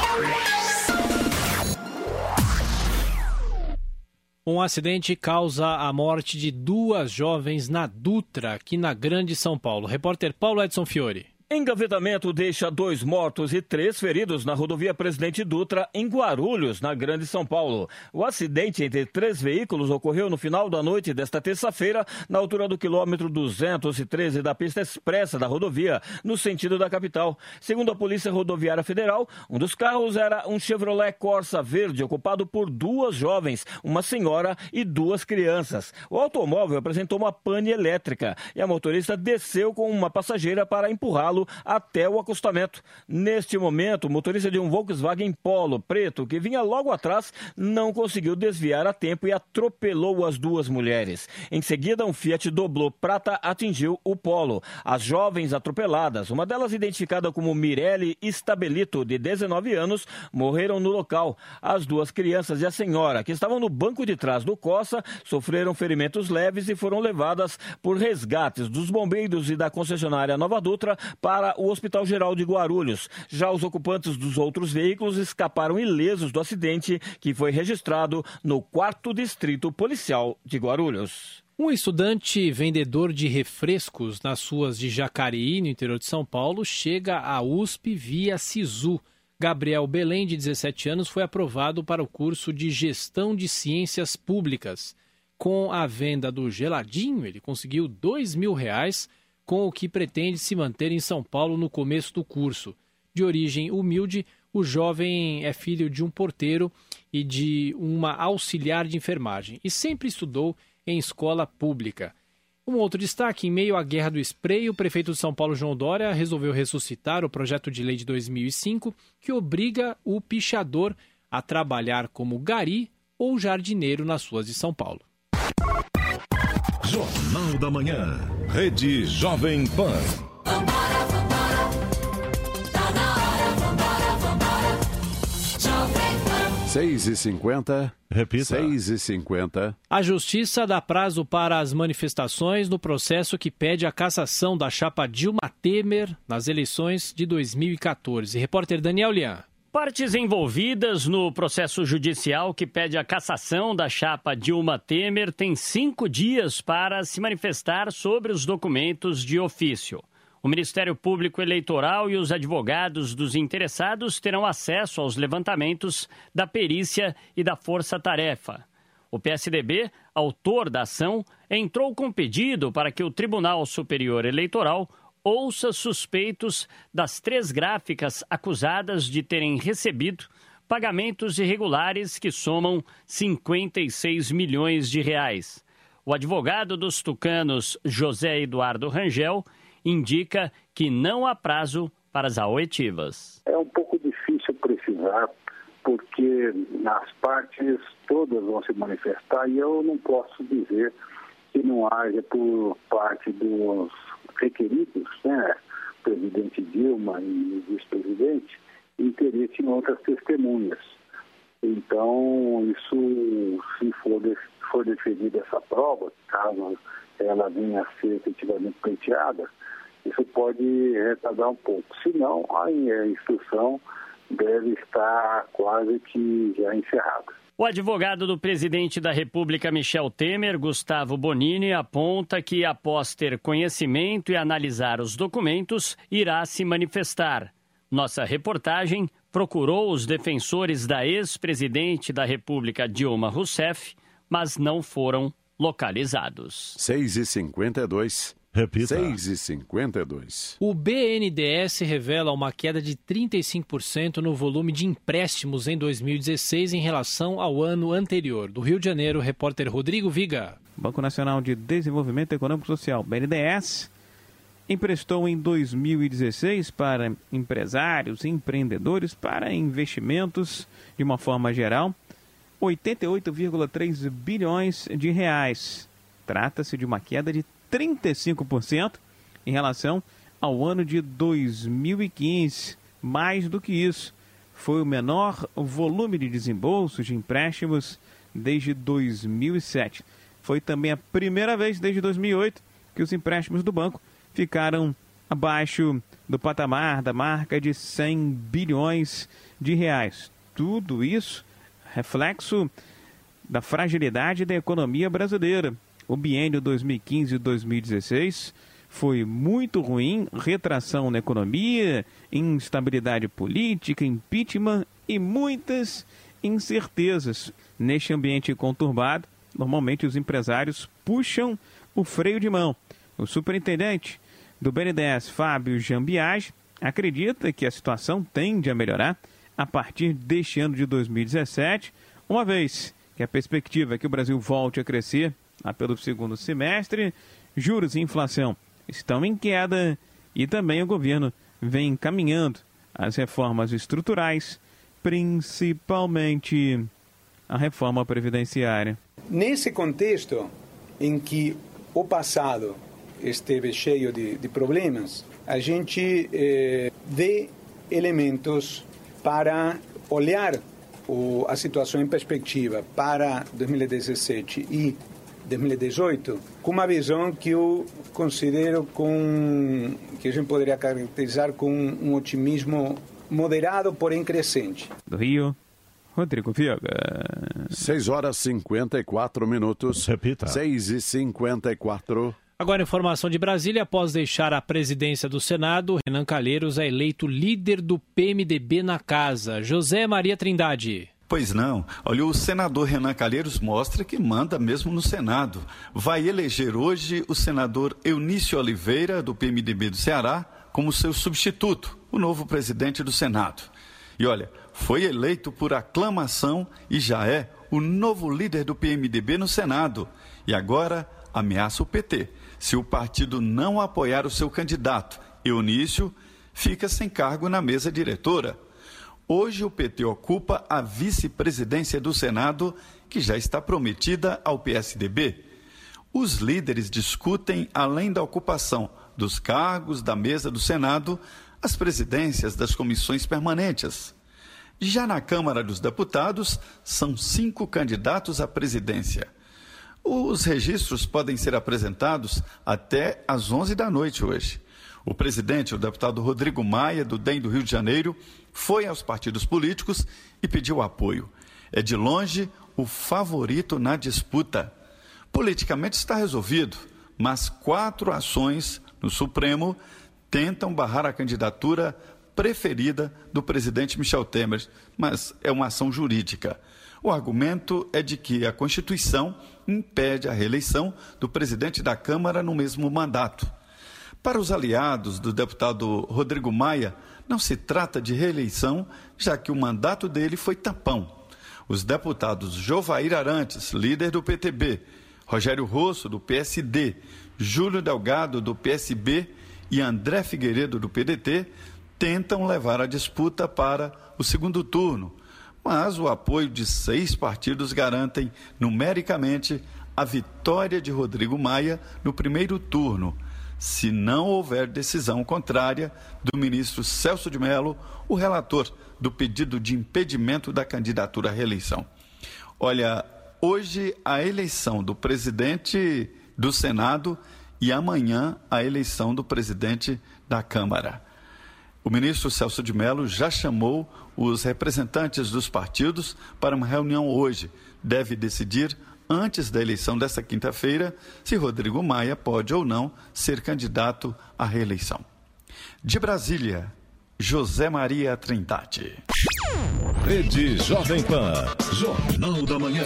Um acidente causa a morte de 2 jovens na Dutra, aqui na Grande São Paulo. Repórter Paulo Edson Fiore. Engavetamento deixa 2 mortos e 3 feridos na rodovia Presidente Dutra, em Guarulhos, na Grande São Paulo. O acidente entre 3 veículos ocorreu no final da noite desta terça-feira, na altura do quilômetro 213 da pista expressa da rodovia, no sentido da capital. Segundo a Polícia Rodoviária Federal, um dos carros era um Chevrolet Corsa verde, ocupado por 2 jovens, uma senhora e 2 crianças. O automóvel apresentou uma pane elétrica e a motorista desceu com uma passageira para empurrá-lo até o acostamento. Neste momento, o motorista de um Volkswagen Polo preto, que vinha logo atrás, não conseguiu desviar a tempo e atropelou as 2 mulheres. Em seguida, um Fiat Doblo prata atingiu o Polo. As jovens atropeladas, uma delas identificada como Mirelle Stabelito, de 19 anos, morreram no local. As 2 crianças e a senhora, que estavam no banco de trás do Corsa, sofreram ferimentos leves e foram levadas por resgates dos bombeiros e da concessionária Nova Dutra para o Hospital Geral de Guarulhos. Já os ocupantes dos outros veículos escaparam ilesos do acidente, que foi registrado no 4º Distrito Policial de Guarulhos. Um estudante vendedor de refrescos nas ruas de Jacareí, no interior de São Paulo, chega à USP via SISU. Gabriel Belém, de 17 anos, foi aprovado para o curso de Gestão de Ciências Públicas. Com a venda do geladinho, ele conseguiu R$2.000, com o que pretende se manter em São Paulo no começo do curso. De origem humilde, o jovem é filho de um porteiro e de uma auxiliar de enfermagem e sempre estudou em escola pública. Um outro destaque: em meio à guerra do spray, o prefeito de São Paulo, João Dória, resolveu ressuscitar o projeto de lei de 2005 que obriga o pichador a trabalhar como gari ou jardineiro nas ruas de São Paulo. Jornal da Manhã. Rede Jovem Pan. 6h50. Repita. 6h50. A Justiça dá prazo para as manifestações no processo que pede a cassação da chapa Dilma Temer nas eleições de 2014. Repórter Daniel Lian. Partes envolvidas no processo judicial que pede a cassação da chapa Dilma Temer têm 5 dias para se manifestar sobre os documentos de ofício. O Ministério Público Eleitoral e os advogados dos interessados terão acesso aos levantamentos da perícia e da força-tarefa. O PSDB, autor da ação, entrou com pedido para que o Tribunal Superior Eleitoral ouça suspeitos das 3 gráficas acusadas de terem recebido pagamentos irregulares que somam 56 milhões de reais. O advogado dos tucanos, José Eduardo Rangel, indica que não há prazo para as auditivas. É um pouco difícil precisar, porque as partes todas vão se manifestar e eu não posso dizer que não haja por parte dos requeridos, né, presidente Dilma e vice-presidente, interesse em outras testemunhas. Então, isso, se for definida essa prova, caso ela venha a ser efetivamente pleiteada, isso pode retardar um pouco. Se não, a instrução deve estar quase que já encerrada. O advogado do presidente da República, Michel Temer, Gustavo Bonini, aponta que, após ter conhecimento e analisar os documentos, irá se manifestar. Nossa reportagem procurou os defensores da ex-presidente da República, Dilma Rousseff, mas não foram localizados. 6h52. Repita. 6h52. O BNDES revela uma queda de 35% no volume de empréstimos em 2016 em relação ao ano anterior. Do Rio de Janeiro, repórter Rodrigo Viga. Banco Nacional de Desenvolvimento Econômico e Social, BNDES, emprestou em 2016 para empresários e empreendedores, para investimentos de uma forma geral, 88,3 bilhões de reais. Trata-se de uma queda de 35% em relação ao ano de 2015. Mais do que isso, foi o menor volume de desembolsos de empréstimos desde 2007. Foi também a primeira vez desde 2008 que os empréstimos do banco ficaram abaixo do patamar da marca de 100 bilhões de reais. Tudo isso reflexo da fragilidade da economia brasileira. O biênio 2015-2016 foi muito ruim, retração na economia, instabilidade política, impeachment e muitas incertezas. Neste ambiente conturbado, normalmente os empresários puxam o freio de mão. O superintendente do BNDES, Fábio Jambiage, acredita que a situação tende a melhorar a partir deste ano de 2017, uma vez que a perspectiva é que o Brasil volte a crescer pelo segundo semestre, juros e inflação estão em queda e também o governo vem encaminhando as reformas estruturais, principalmente a reforma previdenciária. Nesse contexto em que o passado esteve cheio de problemas, a gente vê elementos para olhar a situação em perspectiva para 2017 e 2018, com uma visão que eu considero que a gente poderia caracterizar com um otimismo moderado, porém crescente. Do Rio, Rodrigo Viga. 6h54. Repita. 6h54. Agora, informação de Brasília. Após deixar a presidência do Senado, Renan Calheiros é eleito líder do PMDB na casa. José Maria Trindade. Pois não. Olha, o senador Renan Calheiros mostra que manda mesmo no Senado. Vai eleger hoje o senador Eunício Oliveira, do PMDB do Ceará, como seu substituto, o novo presidente do Senado. E olha, foi eleito por aclamação e já é o novo líder do PMDB no Senado. E agora ameaça o PT. Se o partido não apoiar o seu candidato, Eunício, fica sem cargo na mesa diretora. Hoje o PT ocupa a vice-presidência do Senado, que já está prometida ao PSDB. Os líderes discutem, além da ocupação dos cargos da mesa do Senado, as presidências das comissões permanentes. Já na Câmara dos Deputados, são 5 candidatos à presidência. Os registros podem ser apresentados até às 11 da noite hoje. O presidente, o deputado Rodrigo Maia, do DEM do Rio de Janeiro, foi aos partidos políticos e pediu apoio. É de longe o favorito na disputa. Politicamente está resolvido, mas 4 ações no Supremo tentam barrar a candidatura preferida do presidente Michel Temer, mas é uma ação jurídica. O argumento é de que a Constituição impede a reeleição do presidente da Câmara no mesmo mandato. Para os aliados do deputado Rodrigo Maia, não se trata de reeleição, já que o mandato dele foi tampão. Os deputados Jovair Arantes, líder do PTB, Rogério Rosso, do PSD, Júlio Delgado, do PSB e André Figueiredo, do PDT, tentam levar a disputa para o segundo turno, mas o apoio de 6 partidos garantem, numericamente, a vitória de Rodrigo Maia no primeiro turno. se não houver decisão contrária do ministro Celso de Mello, o relator do pedido de impedimento da candidatura à reeleição. Olha, hoje a eleição do presidente do Senado e amanhã a eleição do presidente da Câmara. O ministro Celso de Mello já chamou os representantes dos partidos para uma reunião hoje. Deve decidir, antes da eleição desta quinta-feira, se Rodrigo Maia pode ou não ser candidato à reeleição. De Brasília, José Maria Trindade. Rede Jovem Pan, Jornal da Manhã.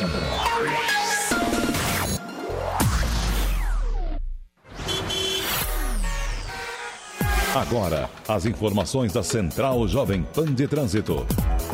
Agora, as informações da Central Jovem Pan de Trânsito.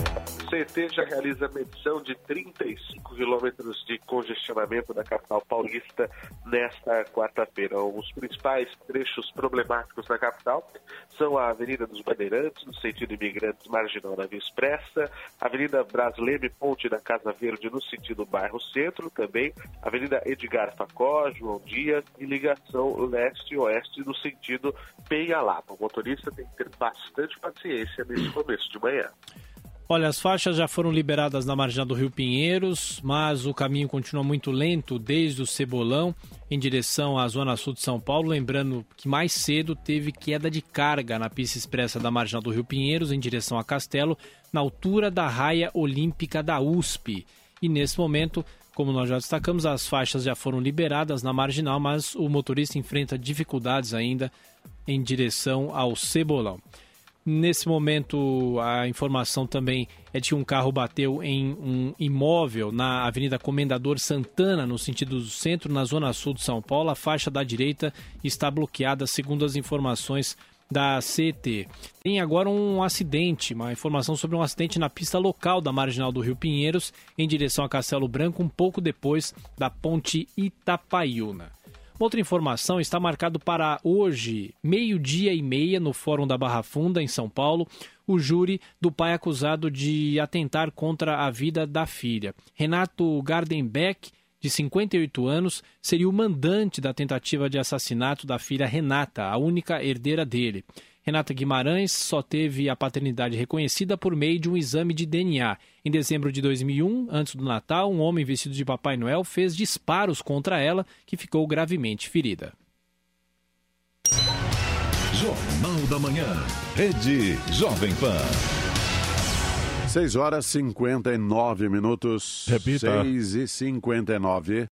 O CET já realiza medição de 35 quilômetros de congestionamento na capital paulista nesta quarta-feira. Os principais trechos problemáticos na capital são a Avenida dos Bandeirantes, no sentido Imigrantes Marginal na Via Expressa, a Avenida Brasleme Ponte da Casa Verde, no sentido Bairro Centro, também a Avenida Edgar Facó, João Dias e ligação leste-oeste no sentido Penha-Lapa. O motorista tem que ter bastante paciência nesse começo de manhã. Olha, as faixas já foram liberadas na marginal do Rio Pinheiros, mas o caminho continua muito lento desde o Cebolão em direção à Zona Sul de São Paulo. Lembrando que mais cedo teve queda de carga na pista expressa da marginal do Rio Pinheiros em direção a Castelo, na altura da raia olímpica da USP. E nesse momento, como nós já destacamos, as faixas já foram liberadas na marginal, mas o motorista enfrenta dificuldades ainda em direção ao Cebolão. Nesse momento, a informação também é de que um carro bateu em um imóvel na Avenida Comendador Santana, no sentido do centro, na Zona Sul de São Paulo. A faixa da direita está bloqueada, segundo as informações da CET. Tem agora um acidente, uma informação sobre um acidente na pista local da marginal do Rio Pinheiros, em direção a Castelo Branco, um pouco depois da ponte Itapaiúna. Outra informação está marcado para hoje, 12:30, no Fórum da Barra Funda, em São Paulo, o júri do pai acusado de atentar contra a vida da filha. Renato Gardenbeck, de 58 anos, seria o mandante da tentativa de assassinato da filha Renata, a única herdeira dele. Renata Guimarães só teve a paternidade reconhecida por meio de um exame de DNA. Em dezembro de 2001, antes do Natal, um homem vestido de Papai Noel fez disparos contra ela, que ficou gravemente ferida. Jornal da Manhã, Rede Jovem Pan. 6 horas e 59 minutos. Repita. 6h59.